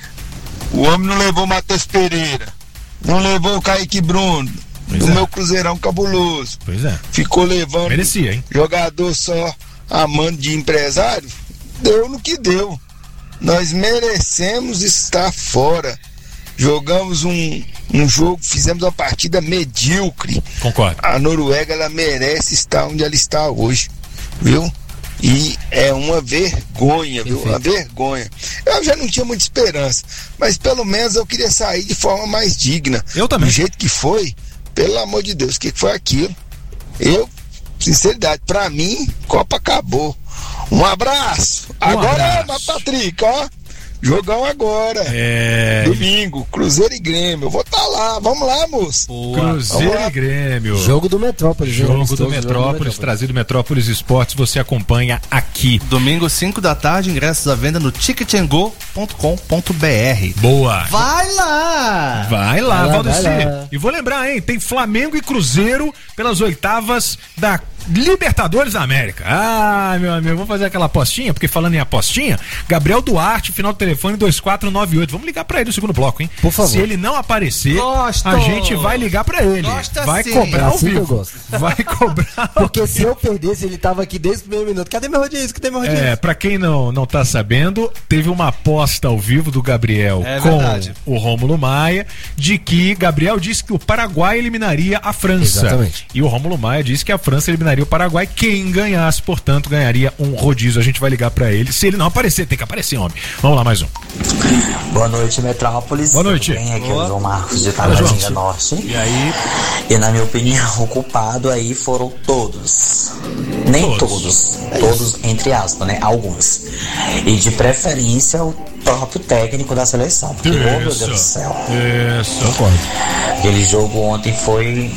O homem não levou o Matheus Pereira. Não levou o Kaique Bruno. Pois do é. meu Cruzeirão cabuloso. Pois é. Ficou levando Merecia, hein? jogador só amando de empresário. Deu no que deu. Nós merecemos estar fora. Jogamos um, um jogo, fizemos uma partida medíocre. Concordo. A Noruega, ela merece estar onde ela está hoje. Viu? E é uma vergonha, viu? Uma vergonha. Eu já não tinha muita esperança, mas pelo menos eu queria sair de forma mais digna. Eu também. Do jeito que foi, pelo amor de Deus, o que foi aquilo? Eu, sinceridade, pra mim, Copa acabou. Um abraço. Um agora, abraço. Patrick, ó. Jogão agora. É. Domingo, Cruzeiro e Grêmio. Eu vou estar tá lá. Vamos lá, moço. Cruzeiro e Grêmio. Jogo do Metrópolis. Jogo do Metrópolis, Metrópolis, trazido Metrópolis Esportes. Você acompanha aqui. Domingo, cinco da tarde, ingressos à venda no ticket and go ponto com ponto b r. Boa. Vai lá. Vai lá, vai lá Valdeci. Vai lá. E vou lembrar, hein? Tem Flamengo e Cruzeiro pelas oitavas da Libertadores da América. Ah, meu amigo, vamos fazer aquela apostinha, porque falando em apostinha, Gabriel Duarte, final do telefone dois quatro nove oito. Vamos ligar pra ele no segundo bloco, hein? Por favor. Se ele não aparecer, Gosto. a gente vai ligar pra ele. Gosta vai sim. cobrar É ao assim que eu vivo. gosto. Vai cobrar. Porque se eu perdesse, ele tava aqui desde o primeiro minuto. Cadê meu rodízio? Cadê meu rodízio? É, pra quem não, não tá sabendo, teve uma aposta ao vivo do Gabriel é com verdade. o Rômulo Maia, de que Gabriel disse que o Paraguai eliminaria a França. Exatamente. E o Rômulo Maia disse que a França eliminaria o Paraguai. Quem ganhasse, portanto, ganharia um rodízio. A gente vai ligar pra ele. Se ele não aparecer, tem que aparecer, homem. Vamos lá, mais um. Boa noite, Metrópolis. Boa noite. Tudo bem? Aqui é Boa. o João Marcos de Fala, Taguatinga João. Norte. E aí? E na minha opinião, o culpado aí foram todos. Nem todos. Todos, todos entre aspas, né? Alguns. E de preferência o próprio técnico da seleção. Porque, oh, meu Deus do céu. Isso, concordo. Aquele jogo ontem foi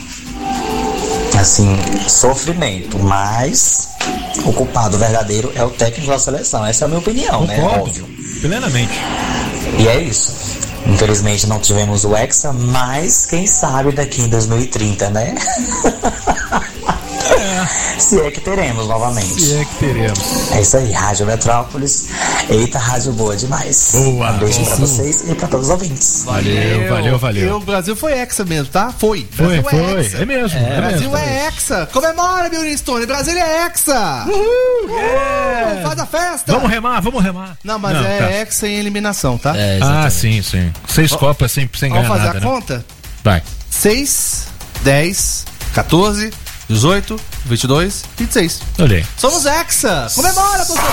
assim, sofrimento, mas o culpado verdadeiro é o técnico da seleção. Essa é a minha opinião, concordo, né? Óbvio. Plenamente. E é isso. Infelizmente não tivemos o Hexa, mas quem sabe daqui em dois mil e trinta, né? Se é que teremos novamente. Se é que teremos. É isso aí, Rádio Metrópolis. Eita, rádio boa demais. Boa. Um beijo boa. pra vocês e pra todos os ouvintes. Valeu, valeu, valeu. E o Brasil foi hexa mesmo, tá? Foi. Foi, Brasil foi. É, hexa. É mesmo. É, é Brasil mesmo, é hexa. Comemora, Milton Stone. Brasil é hexa. Uhul. Yeah. Faz a festa. Vamos remar, vamos remar. Não, mas Não, é tá. hexa em eliminação, tá? É, Ah, sim, sim. Seis copas sem, sem ganhar Vamos fazer nada, a né? conta? Vai. seis, dez, catorze, dezoito, vinte e dois, vinte e seis. Olhei. Somos hexa. Comemora, torcedor.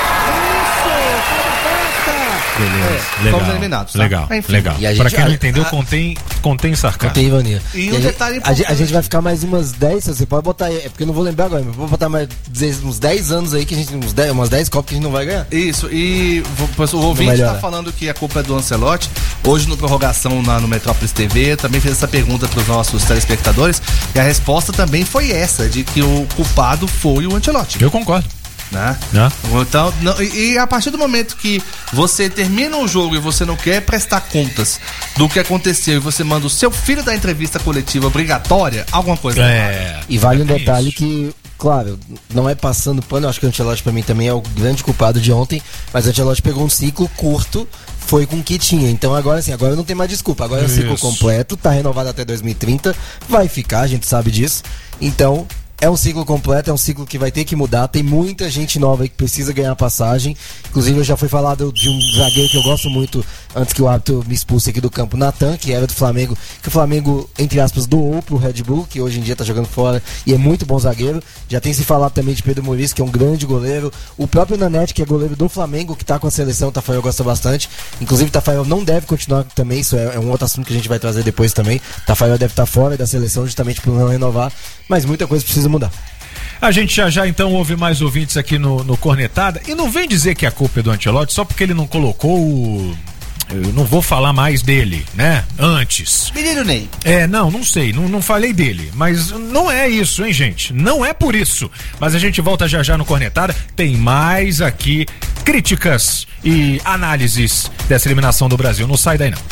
Isso. Beleza. É, legal. somos eliminados, tá? Legal, Enfim. legal. E a Pra gente- quem não a- entendeu, a- contém, contém sarcasmo. Tem ironia. E a um gente- detalhe a, importante. gente- a gente vai ficar mais umas dez, você pode botar aí, é porque eu não vou lembrar agora, mas vou botar mais dizer, uns dez anos aí que a gente, uns dez, umas dez copas que a gente não vai ganhar. Isso, e o ouvinte melhora. tá falando que a culpa é do Ancelotti. Hoje no Prorrogação na, no Metrópolis T V, também fez essa pergunta pros nossos telespectadores, e a resposta também foi essa, de que o culpado foi o Ancelotti. Eu concordo. Né? Né? Então, não, e, e a partir do momento que você termina um jogo e você não quer prestar contas do que aconteceu e você manda o seu filho da entrevista coletiva obrigatória, alguma coisa É. E vale um É detalhe isso. que, claro, não é passando pano, eu acho que o Ancelotti pra mim também é o grande culpado de ontem, mas o Ancelotti pegou um ciclo curto, foi com o que tinha. Então agora sim, agora não tem mais desculpa, agora é um ciclo Isso. completo, tá renovado até dois mil e trinta, vai ficar, a gente sabe disso. Então, é um ciclo completo, é um ciclo que vai ter que mudar. Tem muita gente nova aí que precisa ganhar passagem. Inclusive, eu já fui falado de um zagueiro que eu gosto muito, antes que o árbitro me expulse aqui do campo, Natan, que era do Flamengo, que o Flamengo, entre aspas, doou pro Red Bull, que hoje em dia tá jogando fora e é muito bom zagueiro. Já tem se falado também de Pedro Maurício, que é um grande goleiro. O próprio Nanete, que é goleiro do Flamengo, que tá com a seleção, o Tafarel gosta bastante. Inclusive, o Tafarel não deve continuar também, isso é, é um outro assunto que a gente vai trazer depois também. O Tafarel deve estar fora da seleção justamente por não renovar, mas muita coisa precisa mudar. A gente já já então ouve mais ouvintes aqui no, no Cornetada. E não vem dizer que a culpa é do Ancelotti só porque ele não colocou o... Eu não vou falar mais dele, né? Antes. Menino Ney. É, não, não sei, não, não falei dele. Mas não é isso, hein, gente? Não é por isso. Mas a gente volta já já no Cornetada. Tem mais aqui críticas e análises dessa eliminação do Brasil. Não sai daí, não.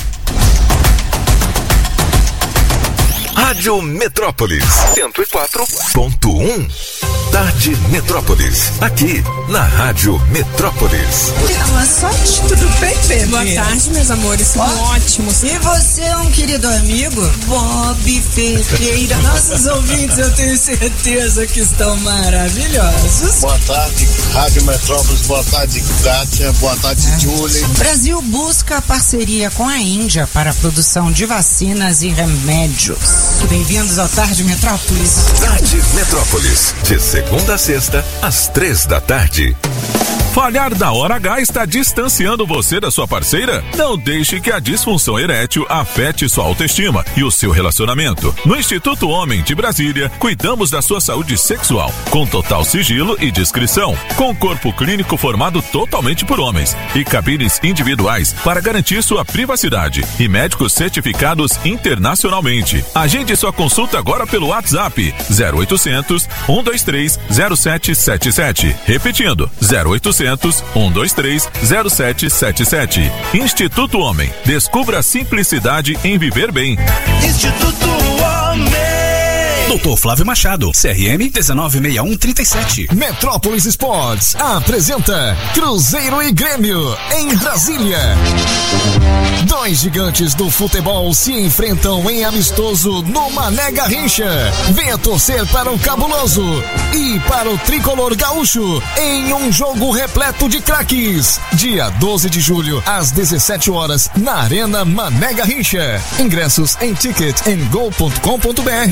Rádio Metrópolis cento e quatro ponto um. Tarde Metrópolis, aqui na Rádio Metrópolis. Boa sorte, tudo bem, bebê? Boa tarde, meus amores, tudo ótimo. E você é um querido amigo? Bob Ferreira. Nossos ouvintes, eu tenho certeza que estão maravilhosos. Boa tarde, Rádio Metrópolis. Boa tarde, Kátia. Boa tarde, é. Julie. Brasil busca parceria com a Índia para a produção de vacinas e remédios. Bem-vindos ao Tarde Metrópolis. Tarde Metrópolis, de segunda a sexta, às três da tarde. Falhar da hora H está distanciando você da sua parceira? Não deixe que a disfunção erétil afete sua autoestima e o seu relacionamento. No Instituto Homem de Brasília, cuidamos da sua saúde sexual, com total sigilo e discrição, com corpo clínico formado totalmente por homens e cabines individuais para garantir sua privacidade e médicos certificados internacionalmente. Agende sua consulta agora pelo WhatsApp zero oitocentos, um dois três, zero sete sete sete. Repetindo, zero oitocentos, um dois três, zero sete sete sete. Instituto Homem. Descubra a simplicidade em viver bem. Instituto Homem. Doutor Flávio Machado, C R M dezenove sessenta e um trinta e sete. Metrópolis Esportes apresenta Cruzeiro e Grêmio em Brasília. Dois gigantes do futebol se enfrentam em amistoso no Mané Garrincha. Venha torcer para o Cabuloso e para o Tricolor Gaúcho em um jogo repleto de craques. Dia doze de julho, às dezessete horas, na Arena Mané Garrincha. Ingressos em ticket and go ponto com ponto br.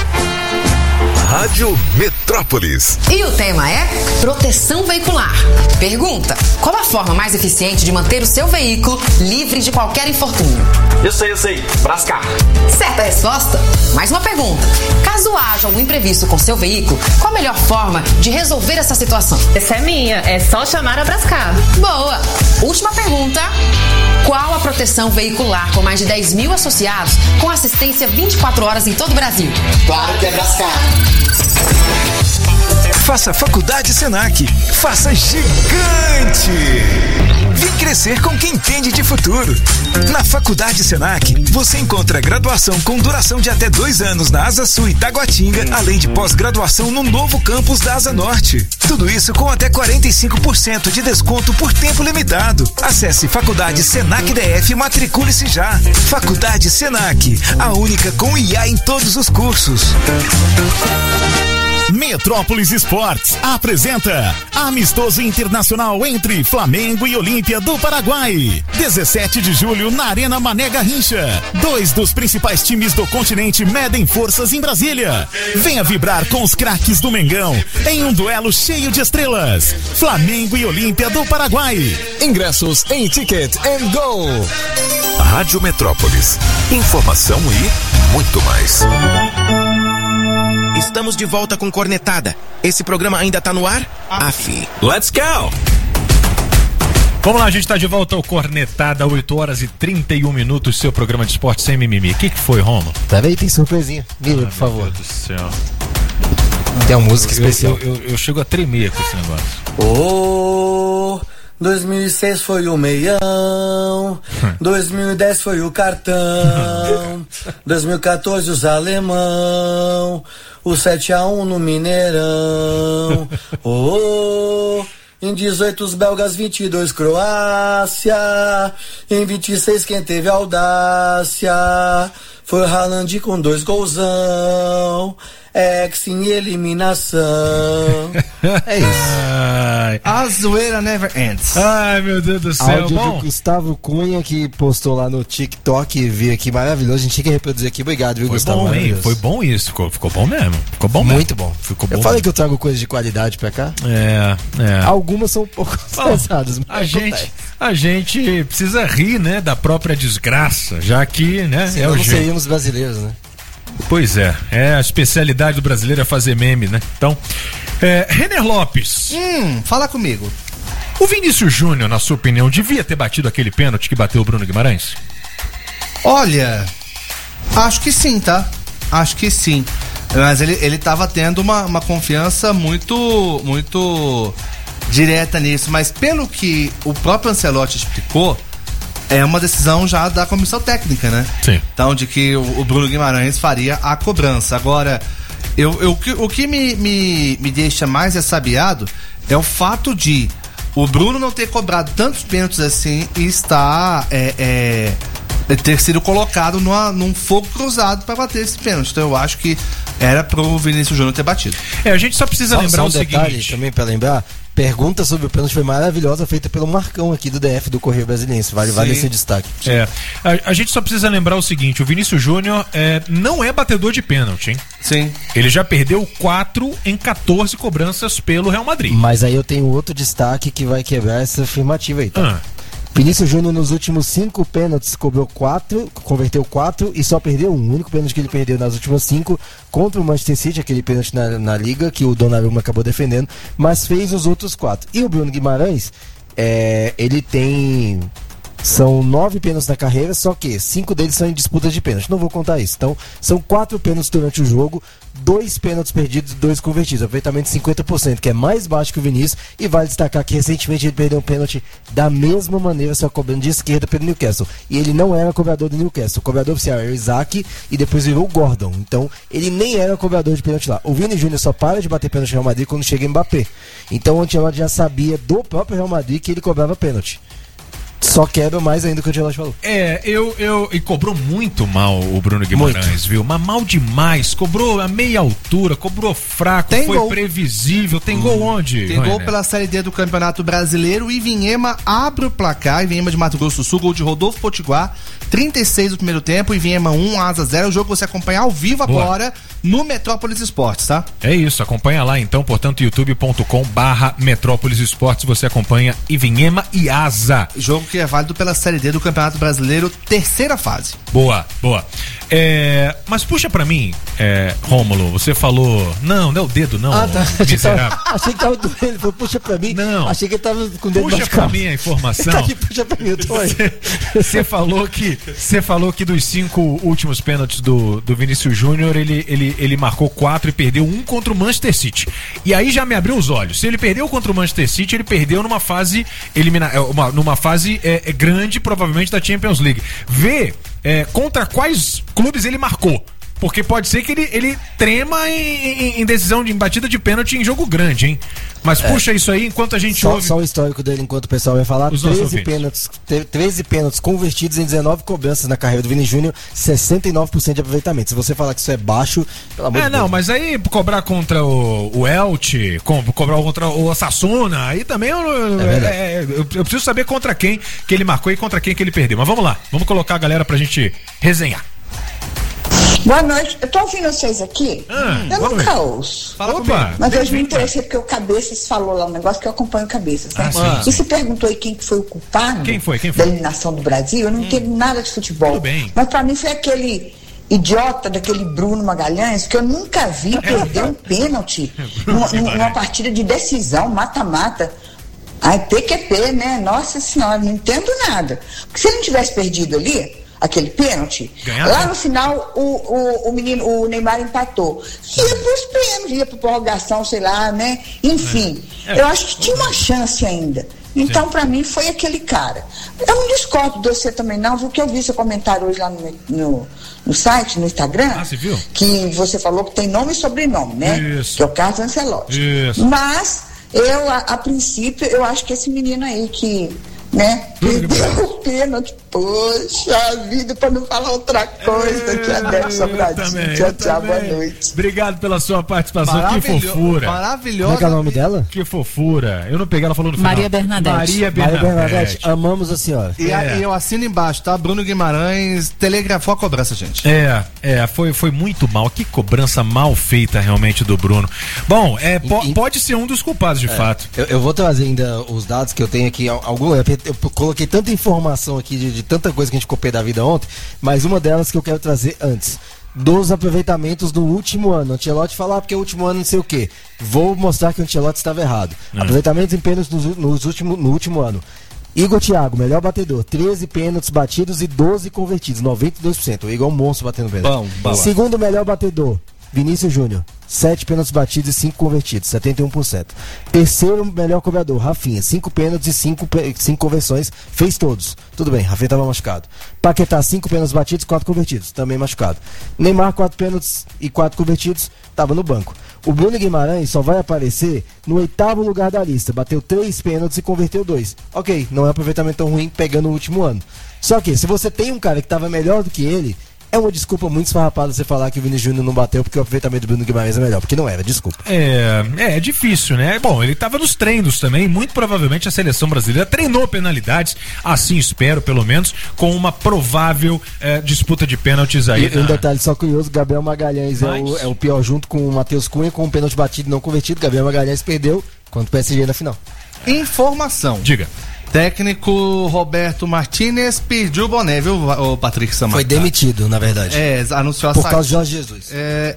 Rádio Metrópolis. E o tema é proteção veicular. Pergunta: qual a forma mais eficiente de manter o seu veículo livre de qualquer infortúnio? Eu sei, eu sei. Brascar. Certa resposta. Mais uma pergunta: caso haja algum imprevisto com seu veículo, qual a melhor forma de resolver essa situação? Essa é minha, é só chamar a Brascar. Boa. Última pergunta: qual a proteção veicular com mais de dez mil associados com assistência vinte e quatro horas em todo o Brasil? Claro que é Brascar. Faça Faculdade Senac. Faça gigante. Vem crescer com quem entende de futuro. Na Faculdade Senac, você encontra graduação com duração de até dois anos na Asa Sul e Taguatinga, além de pós-graduação no novo campus da Asa Norte. Tudo isso com até quarenta e cinco por cento de desconto por tempo limitado. Acesse Faculdade Senac D F e matricule-se já. Faculdade Senac, a única com I A em todos os cursos. Metrópolis Esportes apresenta Amistoso Internacional entre Flamengo e Olímpia do Paraguai. dezessete de julho na Arena Mané Garrincha. Dois dos principais times do continente medem forças em Brasília. Venha vibrar com os craques do Mengão em um duelo cheio de estrelas. Flamengo e Olímpia do Paraguai. Ingressos em Ticket and Go. Rádio Metrópolis. Informação e muito mais. Estamos de volta com Cornetada. Esse programa ainda tá no ar? Afi. Let's go! Vamos lá, a gente tá de volta ao Cornetada, oito horas e trinta e um minutos, seu programa de esporte sem mimimi. O que que foi, Romo? Peraí, tem surpresinha. Mira, ah, por favor. Meu Deus do céu. Tem uma música especial. Eu, eu, eu, eu chego a tremer com esse negócio. Oh, dois mil e seis foi o meião, dois mil e dez foi o cartão, dois mil e quatorze os alemão, o sete a um no Mineirão. Oh, em dezoito os belgas, vinte e dois Croácia, em vinte e seis quem teve audácia foi o Haaland com dois golzão. Ex em eliminação. É isso. Ai. A zoeira never ends. Ai, meu Deus do céu. Áudio Bom, do Gustavo Cunha, que postou lá no TikTok e vi aqui, maravilhoso. A gente tinha que reproduzir aqui. Obrigado, viu, foi Gustavo? Bom, hein? Foi bom isso. Ficou, ficou bom mesmo. Ficou bom mesmo. Muito bom. Ficou bom. Eu falei mesmo. que eu trago coisas de qualidade pra cá. É, é. Algumas são um pouco pesadas. A gente, a gente precisa rir, né, da própria desgraça, já que, né, senão é o não jeito. seríamos brasileiros, né? Pois é, é a especialidade do brasileiro é fazer meme, né? Então, é, Renner Lopes. Hum, fala comigo. O Vinícius Júnior, na sua opinião, devia ter batido aquele pênalti que bateu o Bruno Guimarães? Olha, acho que sim, tá? Acho que sim. Mas ele, ele tava tendo uma, uma confiança muito, muito direta nisso. Mas pelo que o próprio Ancelotti explicou, é uma decisão já da comissão técnica, né? Sim. Então, de que o, o Bruno Guimarães faria a cobrança. Agora, eu, eu, o que me, me, me deixa mais ressabiado é o fato de o Bruno não ter cobrado tantos pênaltis assim e estar é, é, ter sido colocado numa, num fogo cruzado para bater esse pênalti. Então, eu acho que era pro Vinícius Júnior ter batido. É, a gente só precisa só, lembrar só um o detalhe seguinte. Também para lembrar. Pergunta sobre o pênalti foi maravilhosa, feita pelo Marcão aqui do D F do Correio Brasiliense. Vale, vale esse destaque. É, a, a gente só precisa lembrar o seguinte: o Vinícius Júnior é, não é batedor de pênalti, hein? Sim. Ele já perdeu quatro em quatorze cobranças pelo Real Madrid. Mas aí eu tenho outro destaque que vai quebrar essa afirmativa aí, tá? Ah. Vinícius Júnior nos últimos cinco pênaltis cobrou quatro, converteu quatro e só perdeu um. O único pênalti que ele perdeu nas últimas cinco contra o Manchester City, aquele pênalti na, na Liga, que o Donnarumma acabou defendendo, mas fez os outros quatro. E o Bruno Guimarães, é, ele tem... São nove pênaltis na carreira, só que cinco deles são em disputas de pênalti. Não vou contar isso. Então, são quatro pênaltis durante o jogo, dois pênaltis perdidos e dois convertidos. Aproveitamento de cinquenta por cento, que é mais baixo que o Vinícius. E vale destacar que recentemente ele perdeu um pênalti da mesma maneira, só cobrando de esquerda pelo Newcastle. E ele não era cobrador do Newcastle. O cobrador oficial era o Isaac e depois virou o Gordon. Então, ele nem era cobrador de pênalti lá. O Vini Júnior só para de bater pênalti no Real Madrid quando chega em Mbappé. Então, o Ancelotti já sabia do próprio Real Madrid que ele cobrava pênalti. Só quebra mais ainda que o Ancelotti falou. É, eu, eu. E cobrou muito mal o Bruno Guimarães, muito. Viu? Mas mal demais. Cobrou a meia altura, cobrou fraco, tem foi gol. Previsível. Tem hum. gol onde? Tem gol pela Série D do Campeonato Brasileiro. E Ivinhema abre o placar. Ivinhema de Mato Grosso do Sul, gol de Rodolfo Potiguar. trinta e seis do primeiro tempo. Ivinhema um, Asa zero. O jogo você acompanha ao vivo Boa. Agora no Metrópolis Esportes, tá? É isso, acompanha lá então, portanto, youtube ponto com barra Metrópolis Esportes. Você acompanha Ivinhema e Asa. Jogo que é válido pela Série D do Campeonato Brasileiro, terceira fase. Boa, boa. É, mas puxa pra mim, é, Rômulo, você falou. Não, não é o dedo, não. Ah, tá. Miserável. Achei que tava doendo. Ele falou, puxa pra mim. Não. Achei que ele tava com o dedo Puxa pra mim a informação. Tá aqui, puxa pra mim, eu tô aí. Você falou que você falou que dos cinco últimos pênaltis do, do Vinícius Júnior, ele, ele, ele marcou quatro e perdeu um contra o Manchester City. E aí já me abriu os olhos. Se ele perdeu contra o Manchester City, ele perdeu numa fase elimina, uma, numa fase é, é grande, provavelmente da Champions League. Vê é, contra quais clubes ele marcou. Porque pode ser que ele, ele trema em, em, em decisão de em batida de pênalti em jogo grande, hein? Mas é. puxa isso aí enquanto a gente só, ouve. Só o histórico dele enquanto o pessoal vai falar. treze pênaltis, treze pênaltis convertidos em dezenove cobranças na carreira do Vini Júnior, sessenta e nove por cento de aproveitamento. Se você falar que isso é baixo, pelo amor é, de Deus. É, não, mas aí cobrar contra o, o Elche, co- cobrar contra o Osasuna, aí também eu, é é, eu, eu preciso saber contra quem que ele marcou e contra quem que ele perdeu. Mas vamos lá, vamos colocar a galera pra gente resenhar. Boa noite, eu tô ouvindo vocês aqui, ah, eu nunca ouço. Fala Opa, mas hoje me interessei porque o Cabeças falou lá um negócio que eu acompanho o Cabeças, né? Ah, e você perguntou aí quem que foi o culpado quem foi? Quem foi? da eliminação do Brasil, eu não hum. entendo nada de futebol. Tudo bem. Mas pra mim foi aquele idiota daquele Bruno Magalhães que eu nunca vi perder um pênalti numa, numa partida de decisão, mata-mata. Ai, P Q P, né? Nossa Senhora, não entendo nada. Porque se ele não tivesse perdido ali aquele pênalti, Ganhava. lá no final o, o, o menino, o Neymar empatou. Ia pros pênaltis, ia pra prorrogação, sei lá, né? Enfim, é. É. eu acho que tinha uma chance ainda. Então, para mim, foi aquele cara. Eu não discordo de você também, não, porque eu vi seu comentário hoje lá no, no, no site, no Instagram. Ah, você viu? Que você falou que tem nome e sobrenome, né? Isso. Que é o Carlos Ancelotti. Isso. Mas, eu, a, a princípio, eu acho que esse menino aí que, né, perdeu o pênalti, poxa vida, pra não falar outra coisa, é, que a Débora Sobradinho. Tchau, tchau, boa noite. Obrigado pela sua participação, que fofura. Maravilhosa. Como é que é o nome dela? Que fofura. Eu não peguei ela falou no final. Maria Bernadette. Maria Bernadette. Maria Bernadette. Amamos a senhora. E, é. e eu assino embaixo, tá? Bruno Guimarães telegrafou a cobrança, gente. É, é, foi, foi muito mal. Que cobrança mal feita realmente do Bruno. Bom, é, po, e, pode ser um dos culpados, de é, fato. Eu, eu vou trazer ainda os dados que eu tenho aqui. Algum, eu, eu coloquei tanta informação aqui de, de tanta coisa que a gente copiou da vida ontem, mas uma delas que eu quero trazer antes. Dos aproveitamentos do último ano. O Ancelotti falar porque é o último ano não sei o que. Vou mostrar que o Ancelotti estava errado. É. Aproveitamentos em pênaltis nos, nos último, no último ano. Igor Thiago, melhor batedor, treze pênaltis batidos e doze convertidos, noventa e dois por cento. O Igor é um monstro batendo pênalti. Bom, bom. Segundo melhor batedor, Vinícius Júnior, sete pênaltis batidos e cinco convertidos, setenta e um por cento. Terceiro melhor cobrador, Rafinha, cinco pênaltis e cinco conversões, fez todos. Tudo bem, Rafinha estava machucado. Paquetá, cinco pênaltis batidos, quatro convertidos, também machucado. Neymar, quatro pênaltis e quatro convertidos, estava no banco. O Bruno Guimarães só vai aparecer no oitavo lugar da lista, bateu três pênaltis e converteu dois. Ok, não é um aproveitamento tão ruim pegando o último ano. Só que, se você tem um cara que estava melhor do que ele, é uma desculpa muito esfarrapada você falar que o Vini Júnior não bateu porque o aproveitamento do Bruno Guimarães é melhor, porque não era, desculpa. É, é, é difícil, né? Bom, ele estava nos treinos também, muito provavelmente a seleção brasileira treinou penalidades, assim espero, pelo menos, com uma provável é, disputa de pênaltis aí. E na... um detalhe só curioso, Gabriel Magalhães Mas... é, o, é o pior junto com o Matheus Cunha, com um pênalti batido e não convertido. Gabriel Magalhães perdeu contra o P S G na final. Informação. Diga. Técnico Roberto Martinez pediu o boné, viu, o Patrick Samar? Foi demitido, na verdade. É, anunciou a Por causa de Jorge Jesus. É,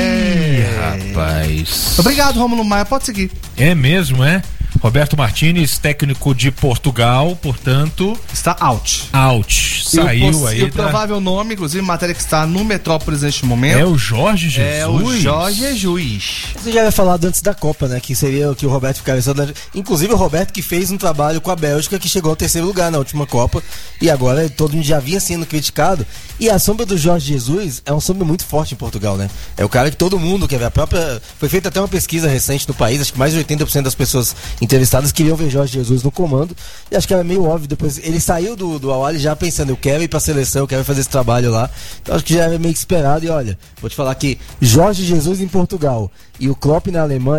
é. Ih, rapaz. Obrigado, Rômulo Maia, pode seguir. É mesmo, é? Roberto Martinez, técnico de Portugal, portanto... Está out. Out. Saiu e o, aí. E o da... provável nome, inclusive, matéria que está no Metrópolis neste momento... É o Jorge Jesus. É o Jorge Jesus. Você já havia falado antes da Copa, né? Que seria que o Roberto ficaria... Inclusive o Roberto que fez um trabalho com a Bélgica, que chegou ao terceiro lugar na última Copa. E agora todo mundo já vinha sendo criticado. E a sombra do Jorge Jesus é uma sombra muito forte em Portugal, né? É o cara que todo mundo quer ver. A própria... Foi feita até uma pesquisa recente no país, acho que mais de oitenta por cento das pessoas entrevistadas queriam ver Jorge Jesus no comando, e acho que era meio óbvio depois, ele saiu do, do Al-Ahly já pensando, eu quero ir pra seleção, eu quero fazer esse trabalho lá, então acho que já era meio esperado, e olha, vou te falar que Jorge Jesus em Portugal e o Klopp na Alemanha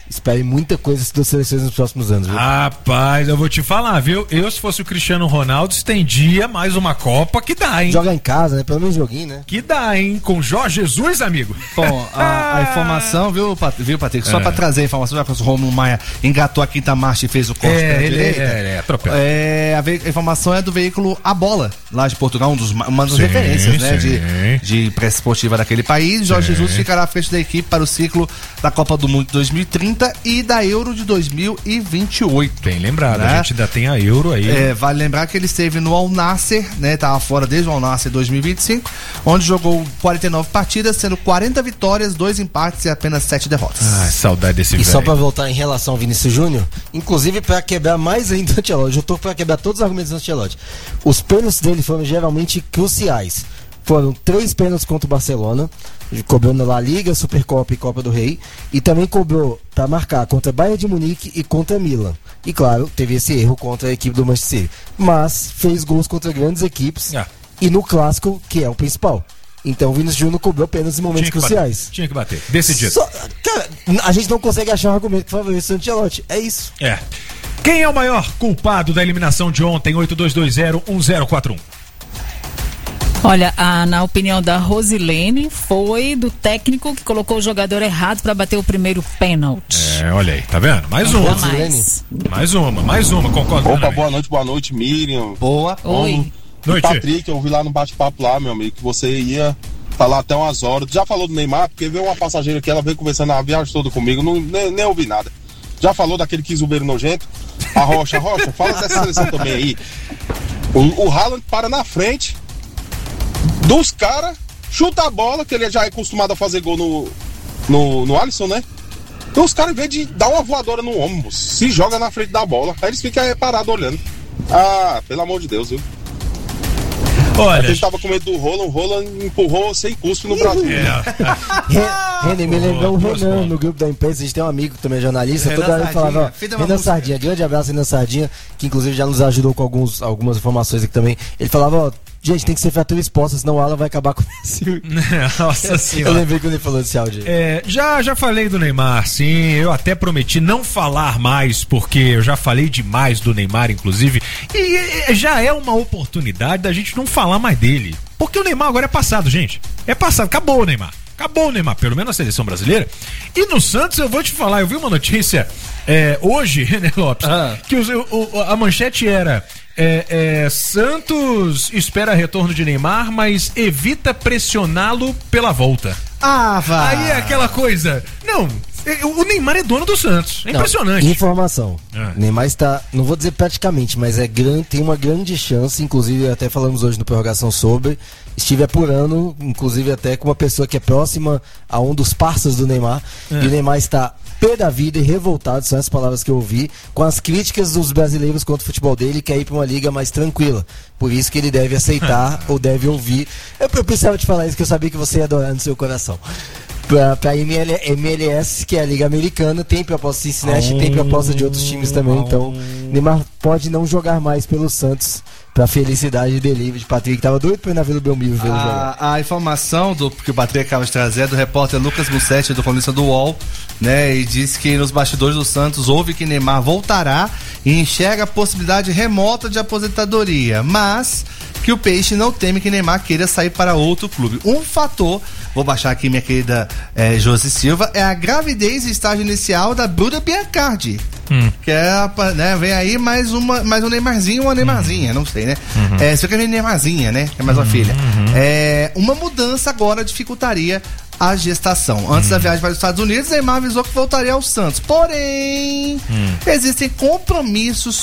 espere muita coisa das seleções nos próximos anos, viu? Rapaz, eu vou te falar, viu? Eu, se fosse o Cristiano Ronaldo, estendia mais uma Copa que dá, hein? Joga em casa, né? Pelo menos um joguinho, né? Que dá, hein? Com Jorge Jesus, amigo. Bom, a, a informação, viu, Pat- viu Patrick? Só É. pra trazer a informação, já que o Romulo Maia engatou a quinta marcha e fez o corte É, pela ele direita. é, é, é, atropela. É, a, ve- a informação é do veículo A Bola, lá de Portugal, um dos, uma das Sim, referências, né, sim. de, de pressa esportiva daquele país. Jorge Sim. Jesus ficará à frente da equipe para o ciclo da Copa do Mundo de dois mil e trinta e da Euro de dois mil e vinte e oito. Bem lembrado, né? a gente ainda tem a Euro aí. É, vale lembrar que ele esteve no Al Nassr, né? Tava fora desde o Al Nassr dois mil e vinte e cinco, onde jogou quarenta e nove partidas, sendo quarenta vitórias, dois empates e apenas sete derrotas. Ah, saudade desse E velho. só pra voltar em relação ao Vinícius Júnior, inclusive pra quebrar mais ainda o Ancelotti, eu tô pra quebrar todos os argumentos do Ancelotti. Os pênaltis dele foram geralmente cruciais. Foram três pênaltis contra o Barcelona, cobrou na La Liga, Supercopa e Copa do Rei, e também cobrou pra marcar contra Bayern de Munique e contra Milan. E claro, teve esse erro contra a equipe do Manchester City, mas fez gols contra grandes equipes Ah. e no clássico, que é o principal. Então o Vinícius Júnior cobrou apenas em momentos Tinha que cruciais. bater. Tinha que bater. Decidido. Só- cara, a gente não consegue achar um argumento que favorece o Ancelotti. É isso. É. Quem é o maior culpado da eliminação de ontem? oito dois dois zero um zero quatro um. Olha, a- na opinião da Rosilene, foi do técnico que colocou o jogador errado para bater o primeiro pênalti. É, olha aí, tá vendo? Mais Ainda uma. mais. Mais uma, mais uma, concordo. Opa, boa noite, boa noite, Miriam. Boa. Oi. E Noite. Patrick, eu vi lá no bate-papo lá, meu amigo, que você ia falar até umas horas. Já falou do Neymar, porque veio uma passageira aqui, ela veio conversando a viagem toda comigo, não, nem, nem ouvi nada. Já falou daquele quizubeiro nojento? A Rocha, a Rocha, fala dessa seleção também aí. O, o Haaland para na frente dos caras, chuta a bola, que ele já é acostumado a fazer gol no, no, no Alisson, né? Então os caras, em vez de dar uma voadora no ombro, se joga na frente da bola. Aí eles ficam aí parados olhando. Ah, pelo amor de Deus, viu? Olha. A gente tava com medo do Roland, o Roland empurrou sem cuspe no Brasil. Re- René, me lembrou o Renan no grupo da imprensa. A gente tem um amigo também jornalista. Renan Toda hora ele Sardinha. falava, ó, Fez uma Renan música. Sardinha, grande abraço, Renan Sardinha, que inclusive já nos ajudou com alguns, algumas informações aqui também. Ele falava, ó, gente, tem que ser fratura exposta, senão o Alan vai acabar com o Brasil. Nossa Eu senhora. lembrei quando ele falou desse áudio. aí. É, já, já falei do Neymar, sim. Eu até prometi não falar mais, porque eu já falei demais do Neymar, inclusive. E, e já é uma oportunidade da gente não falar mais dele. Porque o Neymar agora é passado, gente. É passado, acabou o Neymar. Acabou o Neymar, pelo menos na seleção brasileira. E no Santos, eu vou te falar, eu vi uma notícia é, hoje, René Lopes, Ah. que os- o- o- a manchete era. É, é, Santos espera retorno de Neymar, mas evita pressioná-lo pela volta. Ah, vai. Aí é aquela coisa. Não, é, o Neymar é dono do Santos. É Não, impressionante. Informação. É. Neymar está, não vou dizer praticamente, mas é grande, tem uma grande chance, inclusive até falamos hoje no Prorrogação sobre, estive apurando, inclusive até com uma pessoa que é próxima a um dos parceiros do Neymar, É. e o Neymar está pé da vida e revoltado, são as palavras que eu ouvi, com as críticas dos brasileiros contra o futebol dele, quer ir para uma liga mais tranquila. Por isso que ele deve aceitar ou deve ouvir. Eu, eu precisava te falar isso, que eu sabia que você ia adorar no seu coração. Pra, pra M L, M L S, que é a Liga Americana, tem proposta de Cincinnati, Oh. tem proposta de outros times também, então Neymar pode não jogar mais pelo Santos, pra felicidade dele, de Patrick, tava doido pra ir na Vila Belmiro ver ele jogar. A, a informação do que o Patrick acaba de trazer é do repórter Lucas Mussetti, do colunista do U O L, né? E diz que nos bastidores do Santos houve que Neymar voltará e enxerga a possibilidade remota de aposentadoria, mas que o Peixe não teme que Neymar queira sair para outro clube. Um fator, vou baixar aqui minha querida eh, Josi Silva, é a gravidez e estágio inicial da Bruna Biancardi. Hum. Que é, a- né, vem aí mais uma, mais um Neymarzinho, uma Neymarzinha, não sei, né? Uhum. É, só que vem Neymarzinha, né? Que é mais uma filha. É, uma mudança agora dificultaria a gestação. Antes da viagem para os Estados Unidos, Neymar avisou que voltaria ao Santos. Porém, existem compromissos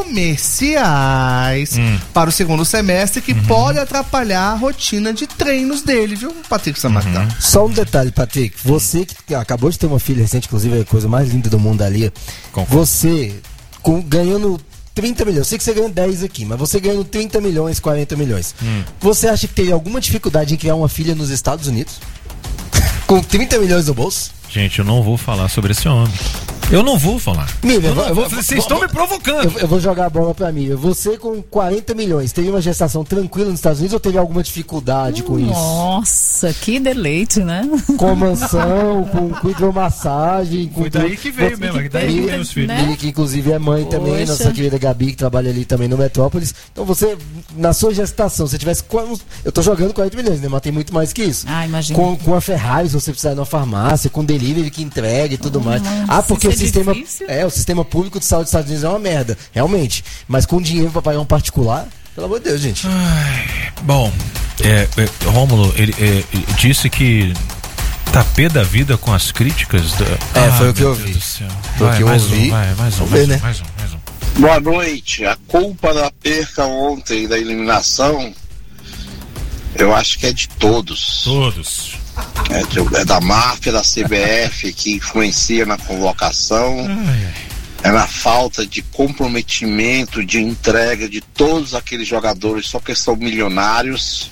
comerciais para o segundo semestre que pode atrapalhar a rotina de treinos dele, viu, Patrick Samartão? Só um detalhe, Patrick, você que acabou de ter uma filha recente, inclusive é a coisa mais linda do mundo ali, você com, ganhando trinta milhões, eu sei que você ganha dez aqui, mas você ganhando trinta milhões, quarenta milhões, Hum. você acha que teria alguma dificuldade em criar uma filha nos Estados Unidos? Com trinta milhões no bolso? Gente, eu não vou falar sobre esse homem. Eu não vou falar. Miriam, eu não eu vou, vou, vocês estão me provocando. Eu, eu vou jogar a bola pra mim. Você com quarenta milhões, teve uma gestação tranquila nos Estados Unidos ou teve alguma dificuldade com isso? Nossa, que deleite, né? Com mansão, com, com hidromassagem. Com Foi daí que veio mesmo, que daí que veio os filhos. Né? Que inclusive é mãe também, Poxa. nossa querida Gabi, que trabalha ali também no Metrópolis. Então você, na sua gestação, se tivesse. Eu tô jogando quarenta milhões, né? Mas tem muito mais que isso. Ah, imagina. Com, com a Ferrari, se você precisar ir numa farmácia, com delivery que entrega e tudo mais. Ah, porque o isso é sistema. difícil. É, o sistema público de saúde dos Estados Unidos é uma merda, realmente. Mas com dinheiro pra pagar um particular, pelo amor de Deus, gente. Ai, bom, é, é, Rômulo, ele é, disse que tá pé da vida com as críticas. Da... É, ah, foi o que eu Deus vi. do céu. Foi o Vai, que eu mais ouvi. Um, vai, mais um, Vamos mais, ver, um né? mais um, mais um. Boa noite. A culpa da perca ontem da eliminação, eu acho que é de todos. Todos. É, de, é da máfia da C B F que influencia na convocação. Ai, ai. É na falta de comprometimento, de entrega de todos aqueles jogadores, só que são milionários.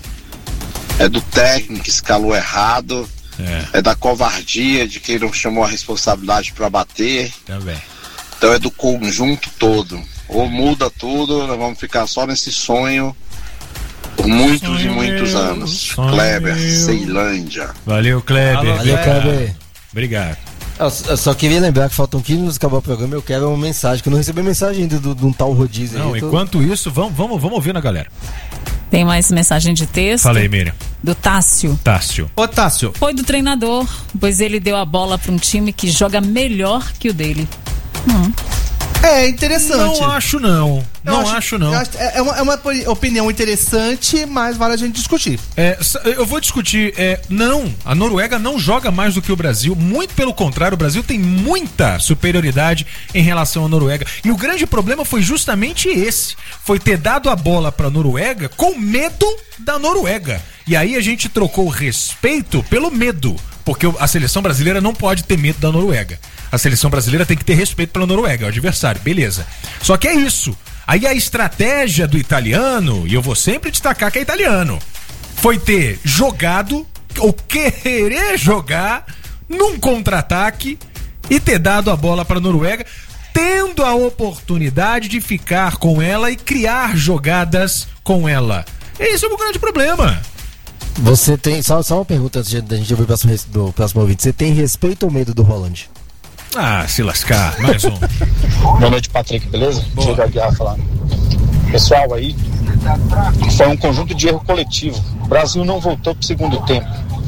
É do técnico que escalou errado. É. é da covardia de quem não chamou a responsabilidade para bater. Também. Então é do conjunto todo. Ou muda tudo, nós vamos ficar só nesse sonho por muitos sonho e muitos meu, anos. Kleber, meu. Ceilândia. Valeu, Kleber. Valeu, Kleber. Obrigado. Eu, eu só queria lembrar que faltam quinze minutos para acabar o programa. Eu quero uma mensagem, que eu não recebi mensagem ainda de um tal rodízio. Não, aí, enquanto tô... isso, vamos, vamos, vamos ouvir na galera. Tem mais mensagem de texto? Falei, Miriam. Do Tássio. Tássio. Ô, Tássio. Foi do treinador, pois ele deu a bola para um time que joga melhor que o dele. Hum. É interessante. Não acho não. Eu não acho, acho não. Acho, é, uma, é uma opinião interessante, mas vale a gente discutir. É, eu vou discutir. É, não, a Noruega não joga mais do que o Brasil. Muito pelo contrário, o Brasil tem muita superioridade em relação à Noruega. E o grande problema foi justamente esse. Foi ter dado a bola pra Noruega com medo da Noruega. E aí a gente trocou o respeito pelo medo. Porque a seleção brasileira não pode ter medo da Noruega. A seleção brasileira tem que ter respeito pela Noruega, é o adversário, beleza. Só que é isso. Aí a estratégia do italiano, e eu vou sempre destacar que é italiano, foi ter jogado, ou querer jogar, num contra-ataque e ter dado a bola para a Noruega, tendo a oportunidade de ficar com ela e criar jogadas com ela. Esse é o grande problema. Você tem, só, só uma pergunta antes da gente ouvir o próximo, do próximo ouvinte. Você tem respeito ou medo do Rolando? Ah, se lascar, mais um. Boa noite, Patrick, beleza? Diego Aguiar falando. Pessoal, aí foi um conjunto de erro coletivo. O Brasil não voltou pro segundo tempo.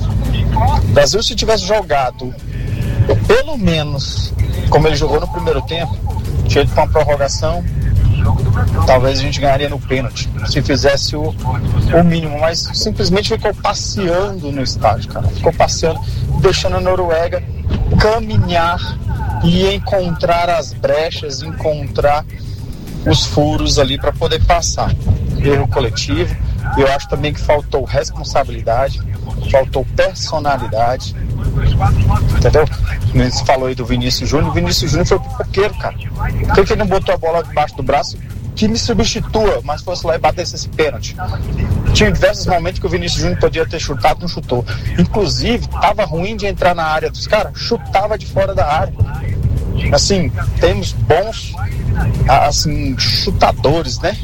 O Brasil, se tivesse jogado pelo menos como ele jogou no primeiro tempo, tinha ido pra uma prorrogação, talvez a gente ganharia no pênalti, se fizesse o, o mínimo, mas simplesmente ficou passeando no estádio, cara. Ficou passeando, deixando a Noruega caminhar e encontrar as brechas, encontrar os furos ali para poder passar. Erro coletivo. Eu acho também que faltou responsabilidade, faltou personalidade, entendeu? Você falou aí do Vinícius Júnior. O Vinícius Júnior foi pipoqueiro, cara. Por que, que ele não botou a bola debaixo do braço que me substitua, mas fosse lá e batesse esse pênalti? Tinha diversos momentos que o Vinícius Júnior podia ter chutado, não chutou. Inclusive, tava ruim de entrar na área dos caras, chutava de fora da área. Assim, temos bons assim, chutadores, né?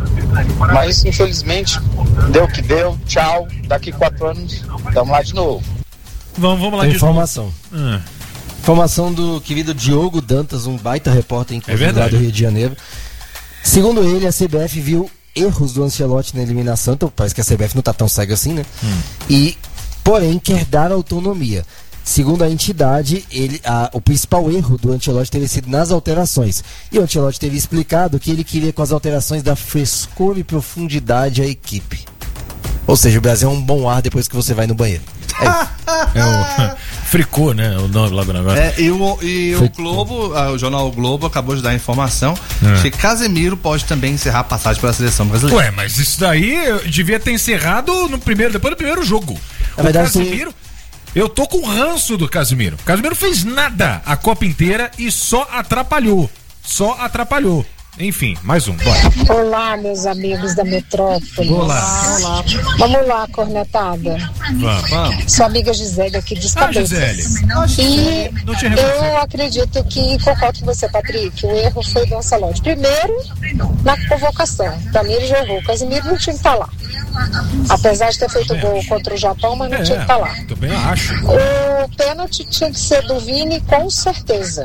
Mas, infelizmente, deu o que deu. Tchau. Daqui quatro anos, estamos lá de novo. Vamos, vamos lá Tem de informação. novo. Ah. Informação do querido Diogo Dantas, um baita repórter, inclusive, é lá do Rio de Janeiro. Segundo ele, a C B F viu erros do Ancelotti na eliminação, então parece que a C B F não tá tão cega assim, né? Hum. E, porém, quer dar autonomia. Segundo a entidade, ele, a, o principal erro do Ancelotti teria sido nas alterações. E o Ancelotti teria explicado que ele queria com as alterações dar frescor e profundidade à equipe. Ou seja, o Brasil é um bom ar depois que você vai no banheiro. É, é o Fricô, né? O nome lá do negócio. É, e o, e o Globo, o jornal o Globo acabou de dar a informação é. que Casemiro pode também encerrar a passagem pela seleção brasileira. Ué, mas isso daí devia ter encerrado no primeiro, depois do primeiro jogo. Na o verdade, Casemiro, sim. Eu tô com ranço do Casemiro. O Casemiro fez nada a Copa inteira e só atrapalhou. Só atrapalhou. Enfim, mais um, bora. Olá, meus amigos da Metrópole. Olá. Olá. Vamos lá, cornetada. Vamos, vamos. Sua amiga Gisele aqui dos Ah, Cabeças. Gisele. E Não te reconheci. eu acredito que concordo com você, Patrick. O erro foi do Ancelotti. Primeiro, na convocação. Pra mim, ele já errou. O Casemiro não tinha que estar lá. Apesar de ter feito gol contra o Japão, mas não É, tinha que estar lá. Também acho. O pênalti tinha que ser do Vini, com certeza.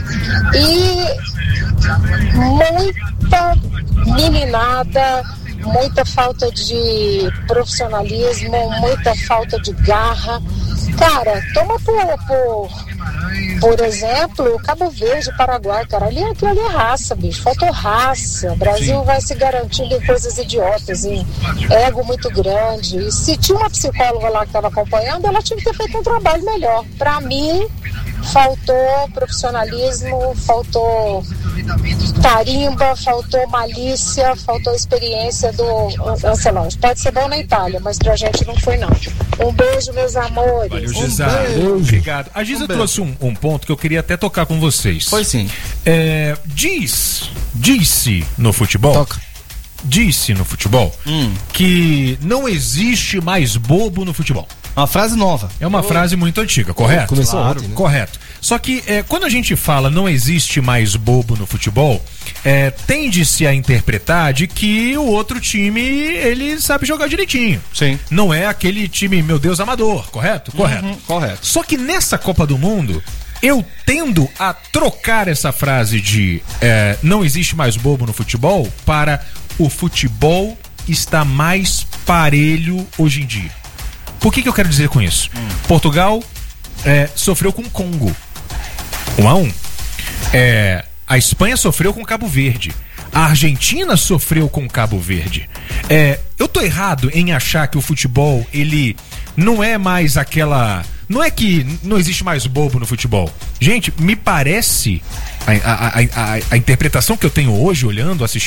E muita meninada, muita falta de profissionalismo, muita falta de garra. Cara, toma por, por, por exemplo, o Cabo Verde, Paraguai, cara, ali, aquilo ali é raça, bicho, faltou raça. O Brasil Sim. vai se garantindo em coisas idiotas, em ego muito grande. E se tinha uma psicóloga lá que estava acompanhando, ela tinha que ter feito um trabalho melhor. Pra mim, faltou profissionalismo, faltou tarimba, faltou malícia, faltou experiência do Ancelotti. Pode ser bom na Itália, mas pra gente não foi não. Um beijo, meus amores. Valeu, Um Gisa. beijo. Obrigado. A Gisa Um beijo. trouxe um, um ponto que eu queria até tocar com vocês. Pois sim. É, diz, disse no futebol, disse no futebol Hum. que não existe mais bobo no futebol. Uma frase nova. É uma frase muito antiga, correto? Começou ontem, né? Correto. Só que é, quando a gente fala não existe mais bobo no futebol, é, tende-se a interpretar de que o outro time, ele sabe jogar direitinho. Sim. Não é aquele time, meu Deus, amador, correto? Correto. Uhum, correto. Só que nessa Copa do Mundo, eu tendo a trocar essa frase de é, não existe mais bobo no futebol para o futebol está mais parelho hoje em dia. Por que que eu quero dizer com isso? Hum. Portugal é, sofreu com o Congo. Um a um. É, a Espanha sofreu com Cabo Verde. A Argentina sofreu com Cabo Verde. É, eu tô errado em achar que o futebol, ele não é mais aquela... Não é que não existe mais bobo no futebol. Gente, me parece... A, a, a, a, a interpretação que eu tenho hoje, olhando, assistindo